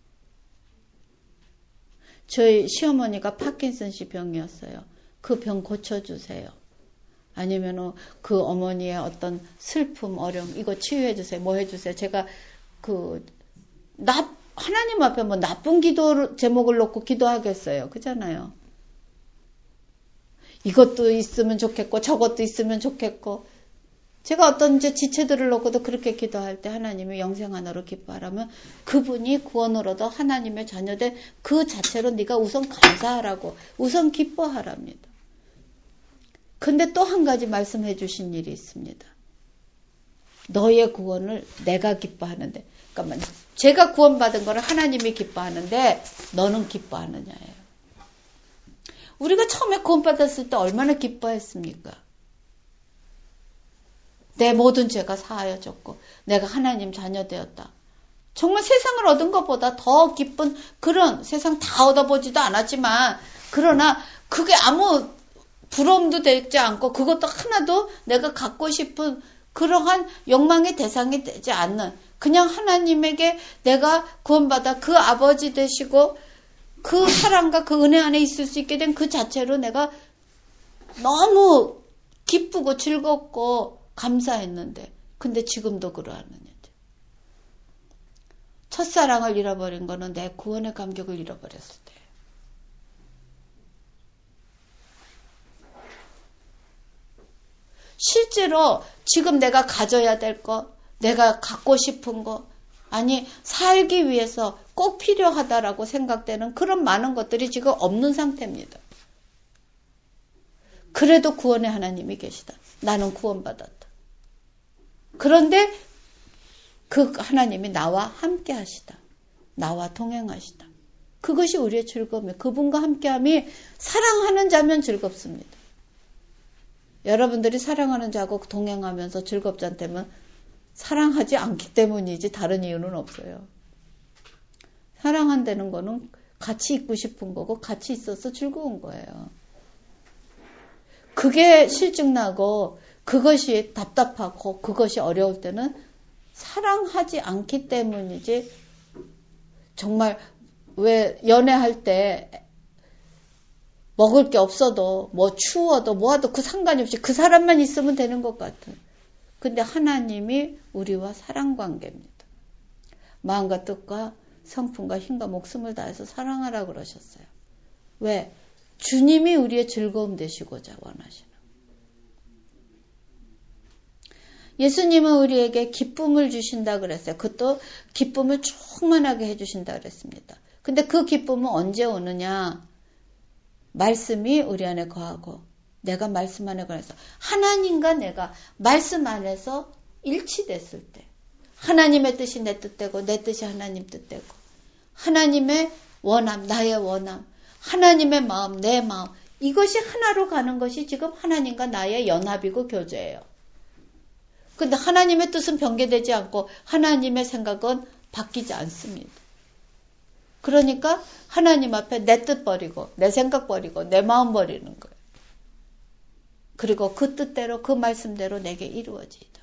저희 시어머니가 파킨슨씨 병이었어요. 그 병 고쳐주세요. 아니면 그 어머니의 어떤 슬픔, 어려움 이거 치유해주세요. 뭐 해주세요. 제가 그 나, 하나님 앞에 뭐 나쁜 기도 제목을 놓고 기도하겠어요. 그잖아요. 이것도 있으면 좋겠고 저것도 있으면 좋겠고 제가 어떤 이제 지체들을 놓고도 그렇게 기도할 때 하나님이 영생 하나로 기뻐하라면 그분이 구원으로도 하나님의 자녀된 그 자체로 네가 우선 감사하라고 우선 기뻐하랍니다. 근데 또 한 가지 말씀해 주신 일이 있습니다. 너의 구원을 내가 기뻐하는데 그러니까 제가 구원받은 거를 하나님이 기뻐하는데 너는 기뻐하느냐예요. 우리가 처음에 구원받았을 때 얼마나 기뻐했습니까? 내 모든 죄가 사하여졌고 내가 하나님 자녀 되었다. 정말 세상을 얻은 것보다 더 기쁜 그런 세상 다 얻어보지도 않았지만 그러나 그게 아무 부러움도 되지 않고 그것도 하나도 내가 갖고 싶은 그러한 욕망의 대상이 되지 않는 그냥 하나님에게 내가 구원받아 그 아버지 되시고 그 사랑과 그 은혜 안에 있을 수 있게 된 그 자체로 내가 너무 기쁘고 즐겁고 감사했는데 근데 지금도 그러하느냐. 첫사랑을 잃어버린 거는 내 구원의 감격을 잃어버렸을 때. 실제로 지금 내가 가져야 될 거, 내가 갖고 싶은 거, 아니 살기 위해서 꼭 필요하다라고 생각되는 그런 많은 것들이 지금 없는 상태입니다. 그래도 구원의 하나님이 계시다. 나는 구원받았다. 그런데 그 하나님이 나와 함께 하시다. 나와 동행하시다. 그것이 우리의 즐거움이에요. 그분과 함께함이 사랑하는 자면 즐겁습니다. 여러분들이 사랑하는 자하고 동행하면서 즐겁지 않다면 사랑하지 않기 때문이지 다른 이유는 없어요. 사랑한다는 거는 같이 있고 싶은 거고 같이 있어서 즐거운 거예요. 그게 실증나고 그것이 답답하고 그것이 어려울 때는 사랑하지 않기 때문이지 정말 왜 연애할 때 먹을 게 없어도 뭐 추워도 뭐하도 그 상관이 없이 그 사람만 있으면 되는 것 같아요. 근데 하나님이 우리와 사랑관계입니다. 마음과 뜻과 성품과 힘과 목숨을 다해서 사랑하라 그러셨어요. 왜? 주님이 우리의 즐거움 되시고자 원하시는. 예수님은 우리에게 기쁨을 주신다 그랬어요. 그것도 기쁨을 충만하게 해주신다 그랬습니다. 근데 그 기쁨은 언제 오느냐? 말씀이 우리 안에 거하고 내가 말씀 안에 거해서 하나님과 내가 말씀 안에서 일치됐을 때 하나님의 뜻이 내 뜻되고 내 뜻이 하나님 뜻되고 하나님의 원함, 나의 원함, 하나님의 마음, 내 마음 이것이 하나로 가는 것이 지금 하나님과 나의 연합이고 교제예요. 근데 하나님의 뜻은 변개되지 않고 하나님의 생각은 바뀌지 않습니다. 그러니까 하나님 앞에 내 뜻 버리고 내 생각 버리고 내 마음 버리는 거예요. 그리고 그 뜻대로 그 말씀대로 내게 이루어지이다.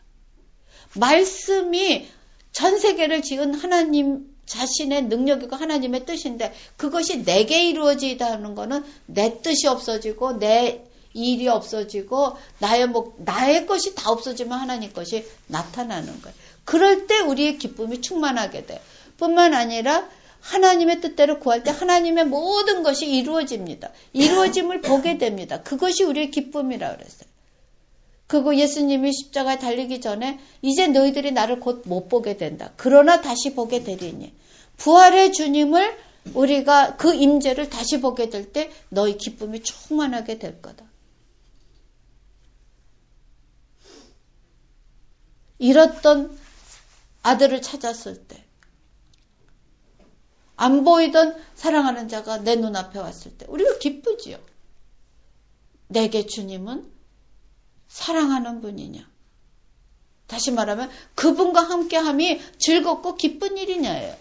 말씀이 전 세계를 지은 하나님 자신의 능력이고 하나님의 뜻인데 그것이 내게 이루어지이다 하는 거는 내 뜻이 없어지고 내 일이 없어지고 나의 목, 나의 것이 다 없어지면 하나님 것이 나타나는 거예요. 그럴 때 우리의 기쁨이 충만하게 돼요. 뿐만 아니라 하나님의 뜻대로 구할 때 하나님의 모든 것이 이루어집니다. 이루어짐을 보게 됩니다. 그것이 우리의 기쁨이라고 그랬어요. 그리고 예수님이 십자가에 달리기 전에 이제 너희들이 나를 곧 못 보게 된다. 그러나 다시 보게 되리니 부활의 주님을 우리가 그 임재를 다시 보게 될 때 너희 기쁨이 충만하게 될 거다. 잃었던 아들을 찾았을 때 안 보이던 사랑하는 자가 내 눈앞에 왔을 때 우리가 기쁘지요. 내게 주님은 사랑하는 분이냐. 다시 말하면 그분과 함께함이 즐겁고 기쁜 일이냐예요.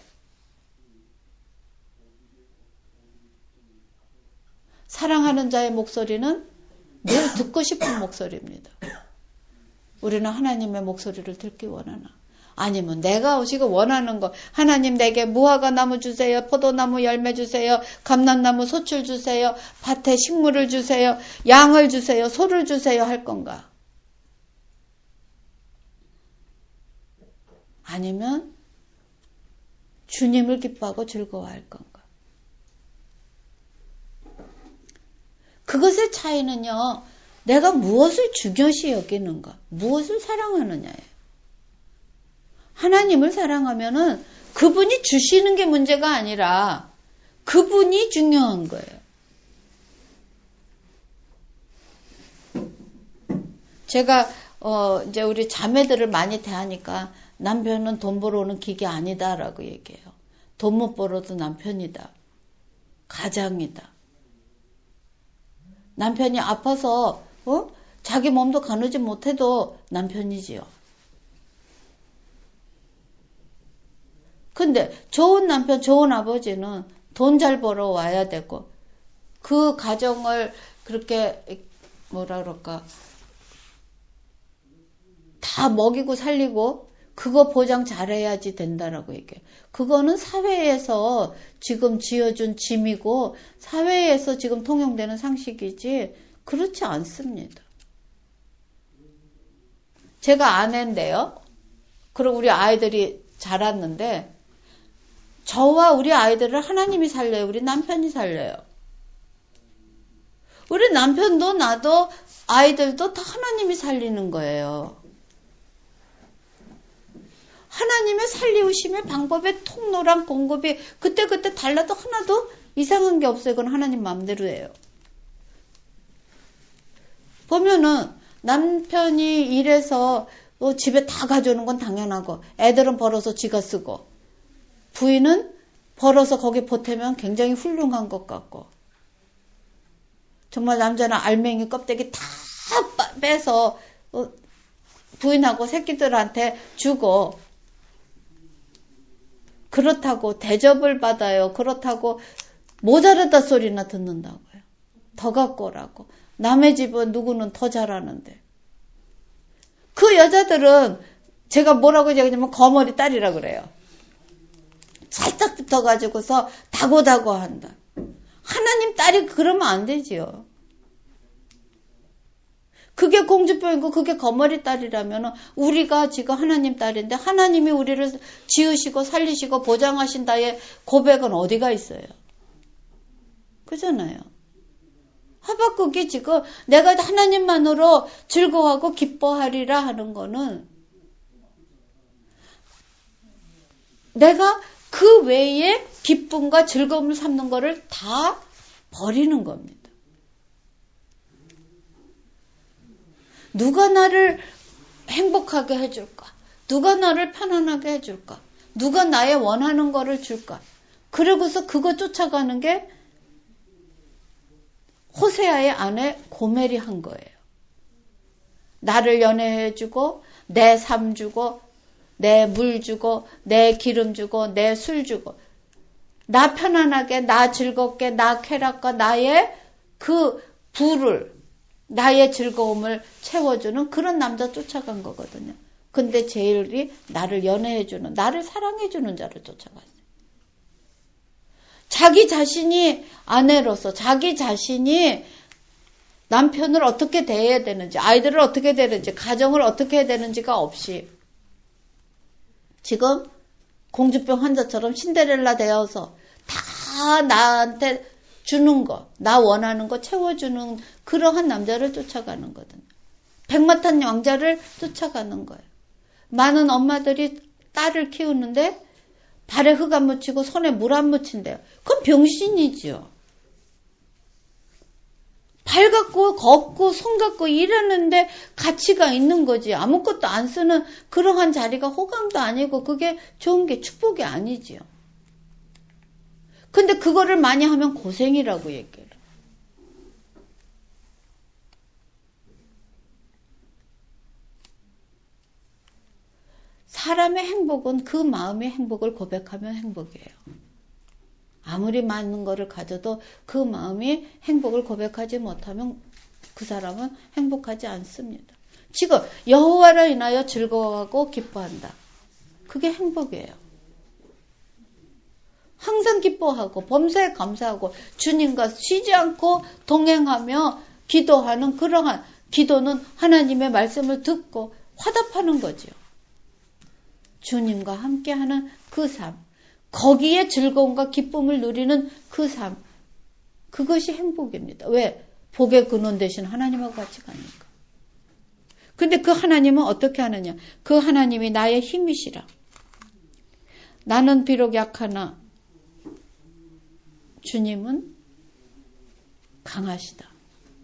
사랑하는 자의 목소리는 늘 듣고 싶은 목소리입니다. 우리는 하나님의 목소리를 듣기 원하나? 아니면 내가 지금 원하는 거 하나님 내게 무화과 나무 주세요. 포도나무 열매 주세요. 감람나무 소출 주세요. 밭에 식물을 주세요. 양을 주세요. 소를 주세요 할 건가? 아니면 주님을 기뻐하고 즐거워할 건가? 그것의 차이는요, 내가 무엇을 중요시 여기는가, 무엇을 사랑하느냐예요. 하나님을 사랑하면은 그분이 주시는 게 문제가 아니라 그분이 중요한 거예요. 제가 어 이제 우리 자매들을 많이 대하니까 남편은 돈 벌어오는 기계 아니다라고 얘기해요. 돈 못 벌어도 남편이다. 가장이다. 남편이 아파서 어? 자기 몸도 가누지 못해도 남편이지요. 근데 좋은 남편, 좋은 아버지는 돈 잘 벌어 와야 되고 그 가정을 그렇게 뭐라 그럴까 다 먹이고 살리고 그거 보장 잘해야지 된다라고 얘기해요. 그거는 사회에서 지금 지어준 짐이고 사회에서 지금 통용되는 상식이지 그렇지 않습니다. 제가 아내인데요. 그리고 우리 아이들이 자랐는데 저와 우리 아이들을 하나님이 살려요. 우리 남편이 살려요. 우리 남편도 나도 아이들도 다 하나님이 살리는 거예요. 하나님의 살리우심의 방법의 통로랑 공급이 그때그때 달라도 하나도 이상한 게 없어요. 그건 하나님 마음대로예요. 보면은 남편이 일해서 뭐 집에 다 가져오는 건 당연하고 애들은 벌어서 지가 쓰고 부인은 벌어서 거기 보태면 굉장히 훌륭한 것 같고 정말 남자는 알맹이 껍데기 다 빼서 부인하고 새끼들한테 주고 그렇다고 대접을 받아요. 그렇다고 모자르다 소리나 듣는다고요. 더 갖고 오라고. 남의 집은 누구는 더 잘하는데. 그 여자들은 제가 뭐라고 얘기하냐면 거머리 딸이라 그래요. 살짝 붙어가지고서 다고다고 한다. 하나님 딸이 그러면 안 되지요. 그게 공주병이고 그게 거머리 딸이라면 우리가 지금 하나님 딸인데 하나님이 우리를 지으시고 살리시고 보장하신다의 고백은 어디가 있어요? 그잖아요. 하박국이 지금 내가 하나님만으로 즐거워하고 기뻐하리라 하는 거는 내가 그 외에 기쁨과 즐거움을 삼는 거를 다 버리는 겁니다. 누가 나를 행복하게 해줄까? 누가 나를 편안하게 해줄까? 누가 나의 원하는 거를 줄까? 그러고서 그거 쫓아가는 게 호세아의 아내 고멜이 한 거예요. 나를 연애해주고 내 삶 주고 내 물 주고 내 기름 주고 내 술 주고 나 편안하게 나 즐겁게 나 쾌락과 나의 그 부를 나의 즐거움을 채워주는 그런 남자 쫓아간 거거든요. 근데 제일이 나를 연애해주는 나를 사랑해주는 자를 쫓아갔어요. 자기 자신이 아내로서 자기 자신이 남편을 어떻게 대해야 되는지 아이들을 어떻게 대는지 가정을 어떻게 해야 되는지가 없이 지금 공주병 환자처럼 신데렐라 되어서 다 나한테 주는 거, 나 원하는 거 채워주는 그러한 남자를 쫓아가는 거거든요. 백마탄 왕자를 쫓아가는 거예요. 많은 엄마들이 딸을 키우는데 발에 흙 안 묻히고 손에 물 안 묻힌대요. 그건 병신이지요. 발 갖고 걷고 손 갖고 일하는데 가치가 있는 거지. 아무것도 안 쓰는 그러한 자리가 호감도 아니고 그게 좋은 게 축복이 아니지요. 근데 그거를 많이 하면 고생이라고 얘기해요. 사람의 행복은 그 마음의 행복을 고백하면 행복이에요. 아무리 많은 거를 가져도 그 마음이 행복을 고백하지 못하면 그 사람은 행복하지 않습니다. 지금 여호와를 인하여 즐거워하고 기뻐한다. 그게 행복이에요. 항상 기뻐하고 범사에 감사하고 주님과 쉬지 않고 동행하며 기도하는 그러한 기도는 하나님의 말씀을 듣고 화답하는 거죠. 주님과 함께하는 그 삶. 거기에 즐거움과 기쁨을 누리는 그 삶. 그것이 행복입니다. 왜? 복의 근원 대신 하나님하고 같이 가니까. 근데 그 하나님은 어떻게 하느냐? 그 하나님이 나의 힘이시라. 나는 비록 약하나 주님은 강하시다.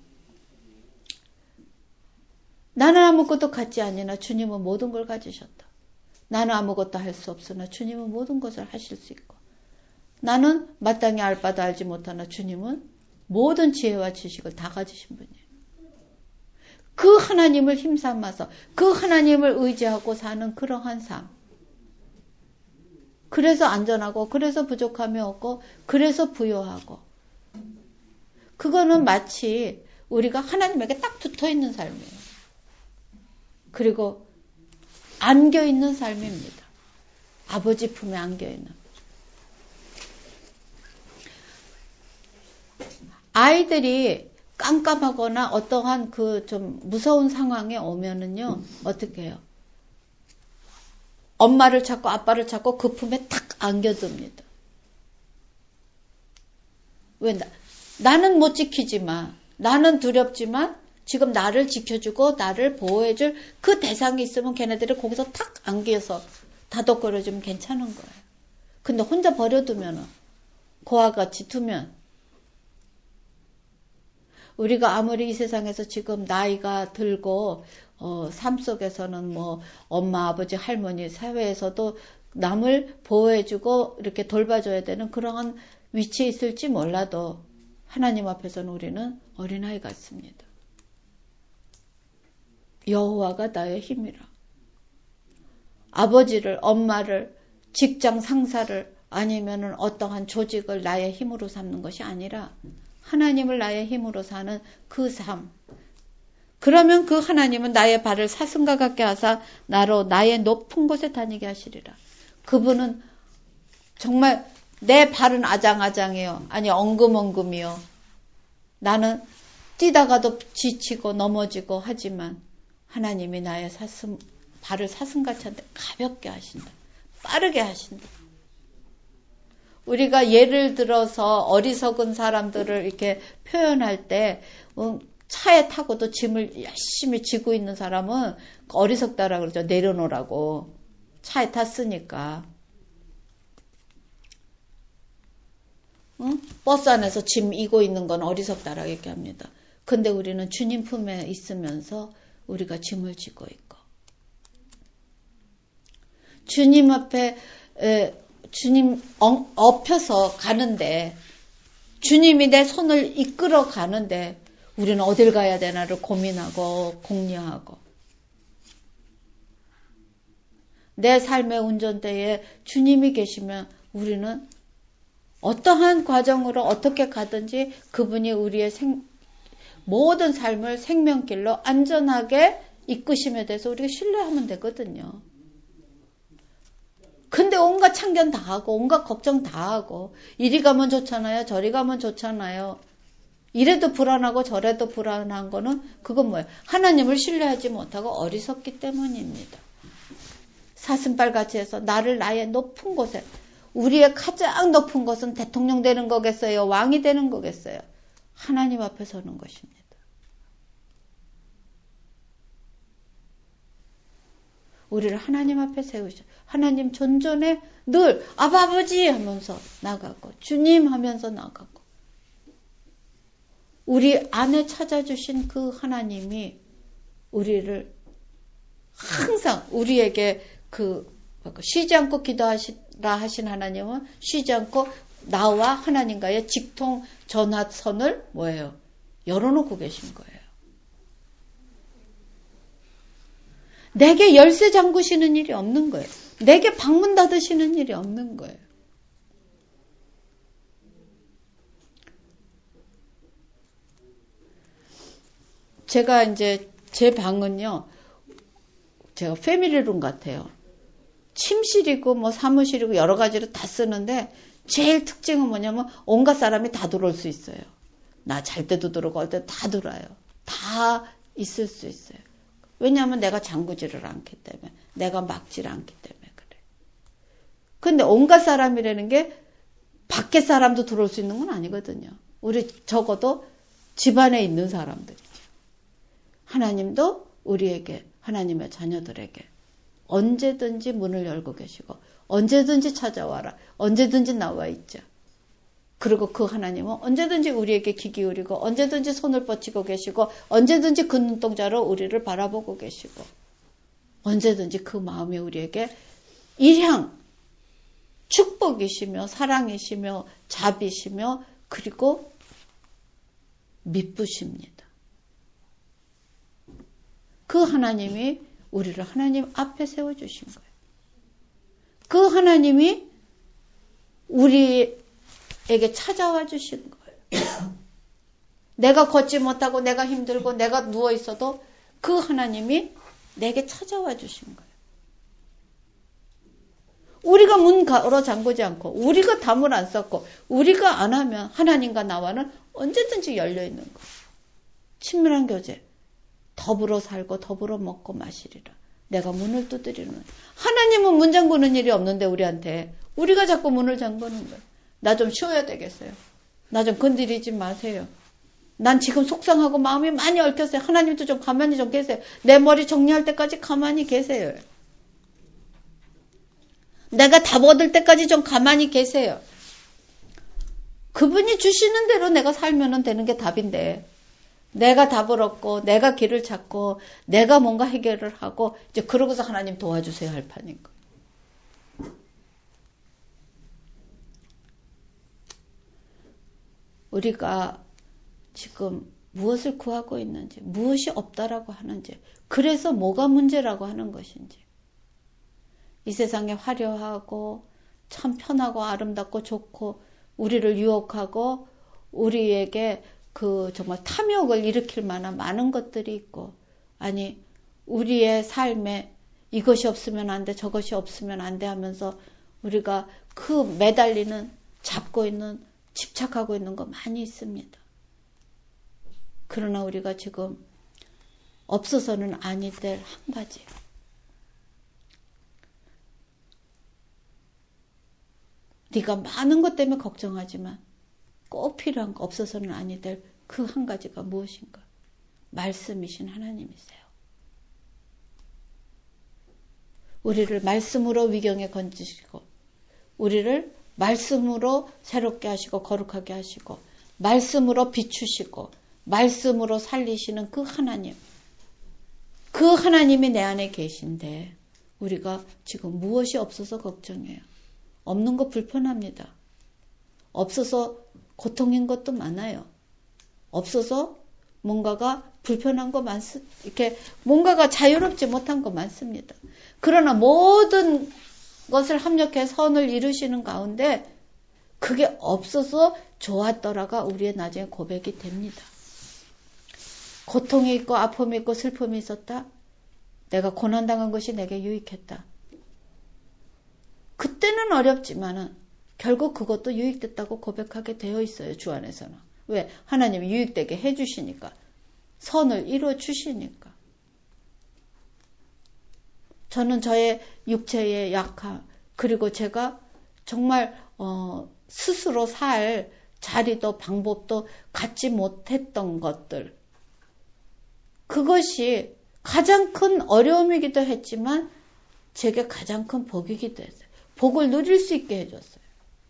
나는 아무것도 갖지 아니나 주님은 모든 걸 가지셨다. 나는 아무것도 할 수 없으나 주님은 모든 것을 하실 수 있고, 나는 마땅히 알 바도 알지 못하나 주님은 모든 지혜와 지식을 다 가지신 분이에요. 그 하나님을 힘삼아서 그 하나님을 의지하고 사는 그러한 삶. 그래서 안전하고, 그래서 부족함이 없고, 그래서 부요하고. 그거는 마치 우리가 하나님에게 딱 붙어있는 삶이에요. 그리고 안겨있는 삶입니다. 아버지 품에 안겨있는. 아이들이 깜깜하거나 어떠한 그 좀 무서운 상황에 오면은요, 어떻게 해요? 엄마를 찾고 아빠를 찾고 그 품에 탁 안겨둡니다. 왜? 나, 나는 못 지키지만, 나는 두렵지만 지금 나를 지켜주고 나를 보호해줄 그 대상이 있으면 걔네들이 거기서 탁 안겨서 다독거려주면 괜찮은 거예요. 근데 혼자 버려두면은, 고와 같이 두면, 우리가 아무리 이 세상에서 지금 나이가 들고 어, 삶 속에서는 뭐 엄마, 아버지, 할머니, 사회에서도 남을 보호해주고 이렇게 돌봐줘야 되는 그러한 위치에 있을지 몰라도 하나님 앞에서는 우리는 어린아이 같습니다. 여호와가 나의 힘이라. 아버지를, 엄마를, 직장 상사를 아니면은 어떠한 조직을 나의 힘으로 삼는 것이 아니라 하나님을 나의 힘으로 사는 그 삶. 그러면 그 하나님은 나의 발을 사슴과 같게 하사 나로 나의 높은 곳에 다니게 하시리라. 그분은 정말 내 발은 아장아장해요. 아니 엉금엉금이요. 나는 뛰다가도 지치고 넘어지고 하지만 하나님이 나의 사슴, 발을 사슴같이 한데 가볍게 하신다. 빠르게 하신다. 우리가 예를 들어서 어리석은 사람들을 이렇게 표현할 때 차에 타고도 짐을 열심히 지고 있는 사람은 어리석다라고 그러죠. 내려놓으라고. 차에 탔으니까. 응? 버스 안에서 짐 이고 있는 건 어리석다라고 얘기합니다. 근데 우리는 주님 품에 있으면서 우리가 짐을 지고 있고 주님 앞에 에, 주님 엎혀서 가는데 주님이 내 손을 이끌어 가는데 우리는 어딜 가야 되나를 고민하고 공략하고 내 삶의 운전대에 주님이 계시면 우리는 어떠한 과정으로 어떻게 가든지 그분이 우리의 생, 모든 삶을 생명길로 안전하게 이끄심에 대해서 우리가 신뢰하면 되거든요. 근데 온갖 참견 다 하고 온갖 걱정 다 하고 이리 가면 좋잖아요. 저리 가면 좋잖아요. 이래도 불안하고 저래도 불안한 거는 그건 뭐예요? 하나님을 신뢰하지 못하고 어리석기 때문입니다. 사슴발같이 해서 나를 나의 높은 곳에 우리의 가장 높은 곳은 대통령 되는 거겠어요? 왕이 되는 거겠어요? 하나님 앞에 서는 것입니다. 우리를 하나님 앞에 세우셔. 하나님 존전에 늘 아버지 하면서 나가고 주님 하면서 나가고 우리 안에 찾아주신 그 하나님이 우리를 항상 우리에게 그 쉬지 않고 기도하시라 하신 하나님은 쉬지 않고 나와 하나님과의 직통 전화선을 뭐예요? 열어놓고 계신 거예요. 내게 열쇠 잠그시는 일이 없는 거예요. 내게 방문 닫으시는 일이 없는 거예요. 제가 이제 제 방은요, 제가 패밀리룸 같아요. 침실이고 뭐 사무실이고 여러 가지로 다 쓰는데 제일 특징은 뭐냐면 온갖 사람이 다 들어올 수 있어요. 나 잘 때도 들어오고 할 때 다 들어와요. 다 있을 수 있어요. 왜냐하면 내가 잠그지를 않기 때문에, 내가 막지를 않기 때문에 그래. 근데 온갖 사람이라는 게 밖에 사람도 들어올 수 있는 건 아니거든요. 우리 적어도 집안에 있는 사람들이죠. 하나님도 우리에게, 하나님의 자녀들에게 언제든지 문을 열고 계시고 언제든지 찾아와라. 언제든지 나와 있죠. 그리고 그 하나님은 언제든지 우리에게 귀 기울이고 언제든지 손을 뻗치고 계시고 언제든지 그 눈동자로 우리를 바라보고 계시고 언제든지 그 마음이 우리에게 일향 축복이시며 사랑이시며 자비시며 그리고 미쁘십니다. 그 하나님이 우리를 하나님 앞에 세워주신 거예요. 그 하나님이 우리에게 찾아와 주신 거예요. 내가 걷지 못하고 내가 힘들고 내가 누워있어도 그 하나님이 내게 찾아와 주신 거예요. 우리가 문 걸어 잠그지 않고 우리가 담을 안 쌓고 우리가 안 하면 하나님과 나와는 언제든지 열려있는 거예요. 친밀한 교제. 더불어 살고 더불어 먹고 마시리라. 내가 문을 두드리는. 하나님은 문 잠그는 일이 없는데 우리한테. 우리가 자꾸 문을 잠그는 거예요. 나 좀 쉬어야 되겠어요. 나 좀 건드리지 마세요. 난 지금 속상하고 마음이 많이 얽혔어요. 하나님도 좀 가만히 좀 계세요. 내 머리 정리할 때까지 가만히 계세요. 내가 답 얻을 때까지 좀 가만히 계세요. 그분이 주시는 대로 내가 살면 되는 게 답인데 내가 답을 얻고 내가 길을 찾고 내가 뭔가 해결을 하고 이제 그러고서 하나님 도와주세요 할 판인 거예요. 우리가 지금 무엇을 구하고 있는지 무엇이 없다라고 하는지 그래서 뭐가 문제라고 하는 것인지 이 세상에 화려하고 참 편하고 아름답고 좋고 우리를 유혹하고 우리에게 그 정말 탐욕을 일으킬 만한 많은 것들이 있고 아니 우리의 삶에 이것이 없으면 안 돼 저것이 없으면 안 돼 하면서 우리가 그 매달리는 잡고 있는 집착하고 있는 거 많이 있습니다. 그러나 우리가 지금 없어서는 아니 될 한 가지 네가 많은 것 때문에 걱정하지만 꼭 필요한 거 없어서는 아니 될 그 한 가지가 무엇인가? 말씀이신 하나님이세요. 우리를 말씀으로 위경에 건지시고 우리를 말씀으로 새롭게 하시고 거룩하게 하시고 말씀으로 비추시고 말씀으로 살리시는 그 하나님 그 하나님이 내 안에 계신데 우리가 지금 무엇이 없어서 걱정해요. 없는 거 불편합니다. 없어서 고통인 것도 많아요. 없어서 뭔가가 불편한 거 많습니다. 이렇게 뭔가가 자유롭지 못한 거 많습니다. 그러나 모든 것을 합력해 선을 이루시는 가운데 그게 없어서 좋았더라가 우리의 나중에 고백이 됩니다. 고통이 있고 아픔이 있고 슬픔이 있었다. 내가 고난당한 것이 내게 유익했다. 그때는 어렵지만은 결국 그것도 유익됐다고 고백하게 되어 있어요. 주 안에서는. 왜? 하나님이 유익되게 해주시니까. 선을 이루어주시니까. 저는 저의 육체의 약함 그리고 제가 정말 어, 스스로 살 자리도 방법도 갖지 못했던 것들 그것이 가장 큰 어려움이기도 했지만 제게 가장 큰 복이기도 했어요. 복을 누릴 수 있게 해줬어요.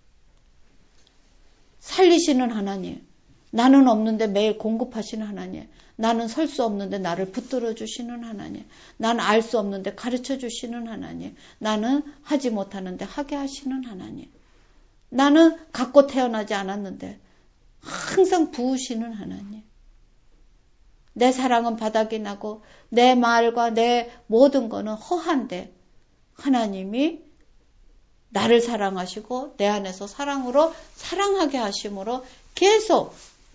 살리시는 하나님 나는 없는데 매일 공급하시는 하나님 나는 설 수 없는데 나를 붙들어 주시는 하나님 나는 알 수 없는데 가르쳐 주시는 하나님 나는 하지 못하는데 하게 하시는 하나님 나는 갖고 태어나지 않았는데 항상 부으시는 하나님 내 사랑은 바닥이 나고 내 말과 내 모든 거는 허한데 하나님이 나를 사랑하시고 내 안에서 사랑으로 사랑하게 하심으로 계속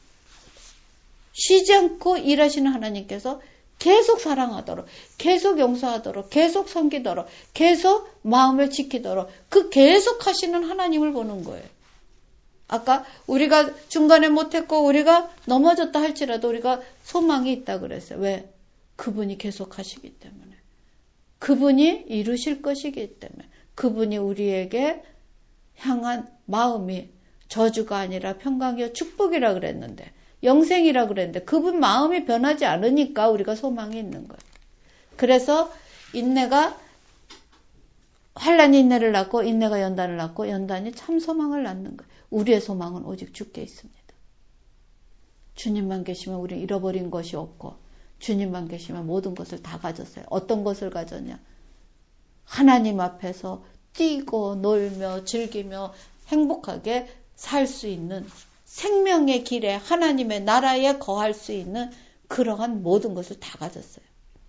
쉬지 않고 일하시는 하나님께서 계속 사랑하도록 계속 용서하도록 계속 섬기도록 계속 마음을 지키도록 그 계속 하시는 하나님을 보는 거예요. 아까 우리가 중간에 못했고 우리가 넘어졌다 할지라도 우리가 소망이 있다 그랬어요. 왜? 그분이 계속 하시기 때문에 그분이 이루실 것이기 때문에 그분이 우리에게 향한 마음이 저주가 아니라 평강이요 축복이라 그랬는데, 영생이라 그랬는데, 그분 마음이 변하지 않으니까 우리가 소망이 있는 거예요. 그래서 인내가 환난이 인내를 낳고, 인내가 연단을 낳고, 연단이 참 소망을 낳는 거예요. 우리의 소망은 오직 주께 있습니다. 주님만 계시면 우리 잃어버린 것이 없고, 주님만 계시면 모든 것을 다 가졌어요. 어떤 것을 가졌냐? 하나님 앞에서 뛰고 놀며 즐기며 행복하게 살 수 있는, 생명의 길에 하나님의 나라에 거할 수 있는 그러한 모든 것을 다 가졌어요.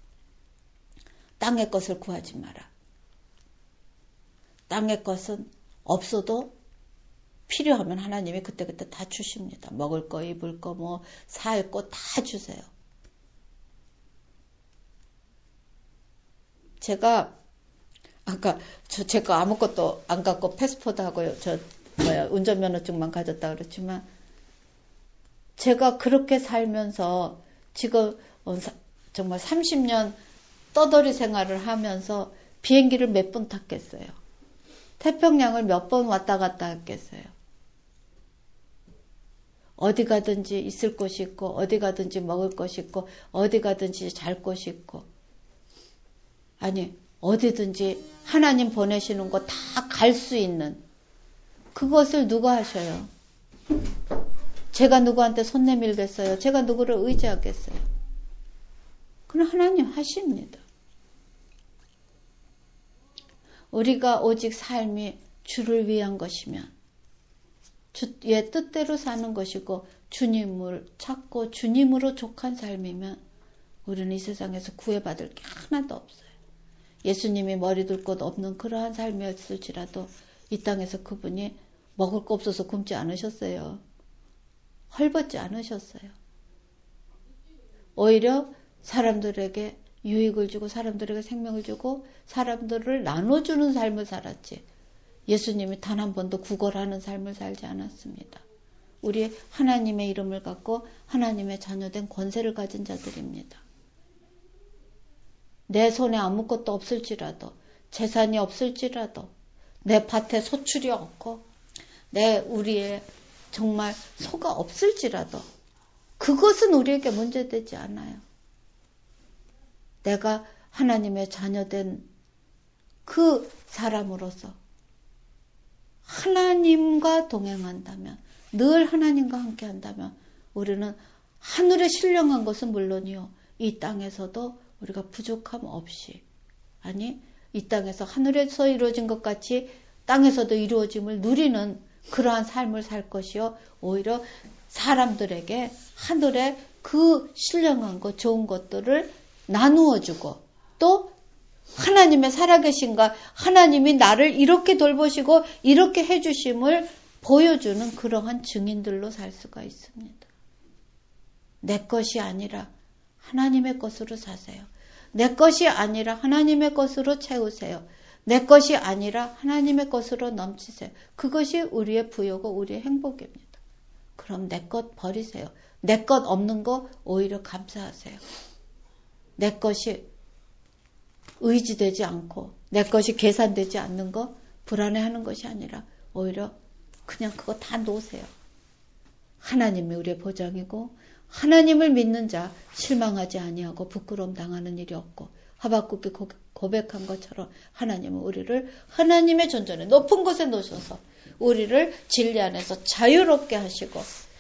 땅의 것을 구하지 마라. 땅의 것은 없어도 필요하면 하나님이 그때그때 다 주십니다. 먹을 거, 입을 거, 뭐 살 거 다 주세요. 제가 아까 저 제가 아무것도 안 갖고 패스포드하고 저 뭐야 운전면허증만 가졌다 그랬지만, 제가 그렇게 살면서 지금 정말 삼십 년 떠돌이 생활을 하면서 비행기를 몇 번 탔겠어요. 태평양을 몇 번 왔다 갔다 했겠어요. 어디 가든지 있을 곳이 있고, 어디 가든지 먹을 것이 있고, 어디 가든지 잘 곳이 있고, 아니 어디든지 하나님 보내시는 거 다 갈 수 있는 그것을 누가 하셔요? 제가 누구한테 손 내밀겠어요? 제가 누구를 의지하겠어요? 그건 하나님 하십니다. 우리가 오직 삶이 주를 위한 것이면, 주의 뜻대로 사는 것이고, 주님을 찾고 주님으로 족한 삶이면 우리는 이 세상에서 구애받을 게 하나도 없어요. 예수님이 머리 둘 곳 없는 그러한 삶이었을지라도 이 땅에서 그분이 먹을 거 없어서 굶지 않으셨어요. 헐벗지 않으셨어요. 오히려 사람들에게 유익을 주고 사람들에게 생명을 주고 사람들을 나눠주는 삶을 살았지, 예수님이 단 한 번도 구걸하는 삶을 살지 않았습니다. 우리 하나님의 이름을 갖고 하나님의 자녀된 권세를 가진 자들입니다. 내 손에 아무것도 없을지라도, 재산이 없을지라도, 내 밭에 소출이 없고, 내 우리의 정말 소가 없을지라도 그것은 우리에게 문제되지 않아요. 내가 하나님의 자녀된 그 사람으로서 하나님과 동행한다면, 늘 하나님과 함께 한다면 우리는 하늘에 신령한 것은 물론이요, 이 땅에서도 우리가 부족함 없이, 아니 이 땅에서 하늘에서 이루어진 것 같이 땅에서도 이루어짐을 누리는 그러한 삶을 살 것이요, 오히려 사람들에게 하늘의 그 신령한 것, 좋은 것들을 나누어주고, 또 하나님의 살아계신가, 하나님이 나를 이렇게 돌보시고 이렇게 해주심을 보여주는 그러한 증인들로 살 수가 있습니다. 내 것이 아니라 하나님의 것으로 사세요. 내 것이 아니라 하나님의 것으로 채우세요. 내 것이 아니라 하나님의 것으로 넘치세요. 그것이 우리의 부요고 우리의 행복입니다. 그럼 내 것 버리세요. 내 것 없는 거 오히려 감사하세요. 내 것이 의지되지 않고 내 것이 계산되지 않는 거 불안해하는 것이 아니라 오히려 그냥 그거 다 놓으세요. 하나님이 우리의 보장이고, 하나님을 믿는 자 실망하지 아니하고 부끄러움 당하는 일이 없고, 하박국이 고백한 것처럼 하나님은 우리를 하나님의 존전에 높은 곳에 놓으셔서 우리를 진리 안에서 자유롭게 하시고,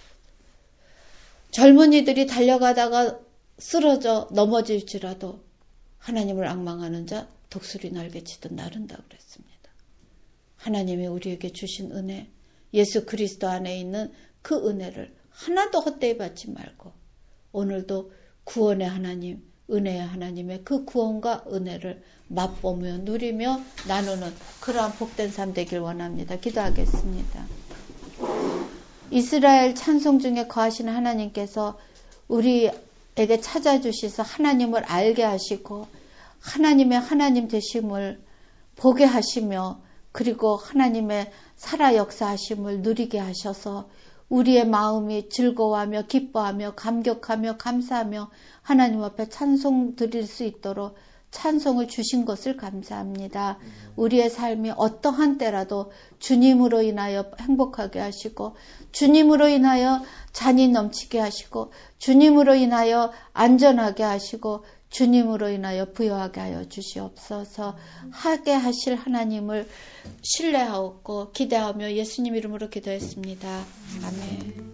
젊은이들이 달려가다가 쓰러져 넘어질지라도 하나님을 앙망하는 자 독수리 날개치듯 나른다 그랬습니다. 하나님이 우리에게 주신 은혜, 예수 그리스도 안에 있는 그 은혜를 하나도 헛되이 받지 말고 오늘도 구원의 하나님, 은혜의 하나님의 그 구원과 은혜를 맛보며 누리며 나누는 그러한 복된 삶 되길 원합니다. 기도하겠습니다. 이스라엘 찬송 중에 거하시는 하나님께서 우리에게 찾아주셔서 하나님을 알게 하시고 하나님의 하나님 되심을 보게 하시며, 그리고 하나님의 살아 역사하심을 누리게 하셔서 우리의 마음이 즐거워하며 기뻐하며 감격하며 감사하며 하나님 앞에 찬송 드릴 수 있도록 찬송을 주신 것을 감사합니다. 우리의 삶이 어떠한 때라도 주님으로 인하여 행복하게 하시고 주님으로 인하여 잔이 넘치게 하시고 주님으로 인하여 안전하게 하시고 주님으로 인하여 부여하게 하여 주시옵소서. 하게 하실 하나님을 신뢰하고 기대하며 예수님 이름으로 기도했습니다. 아멘.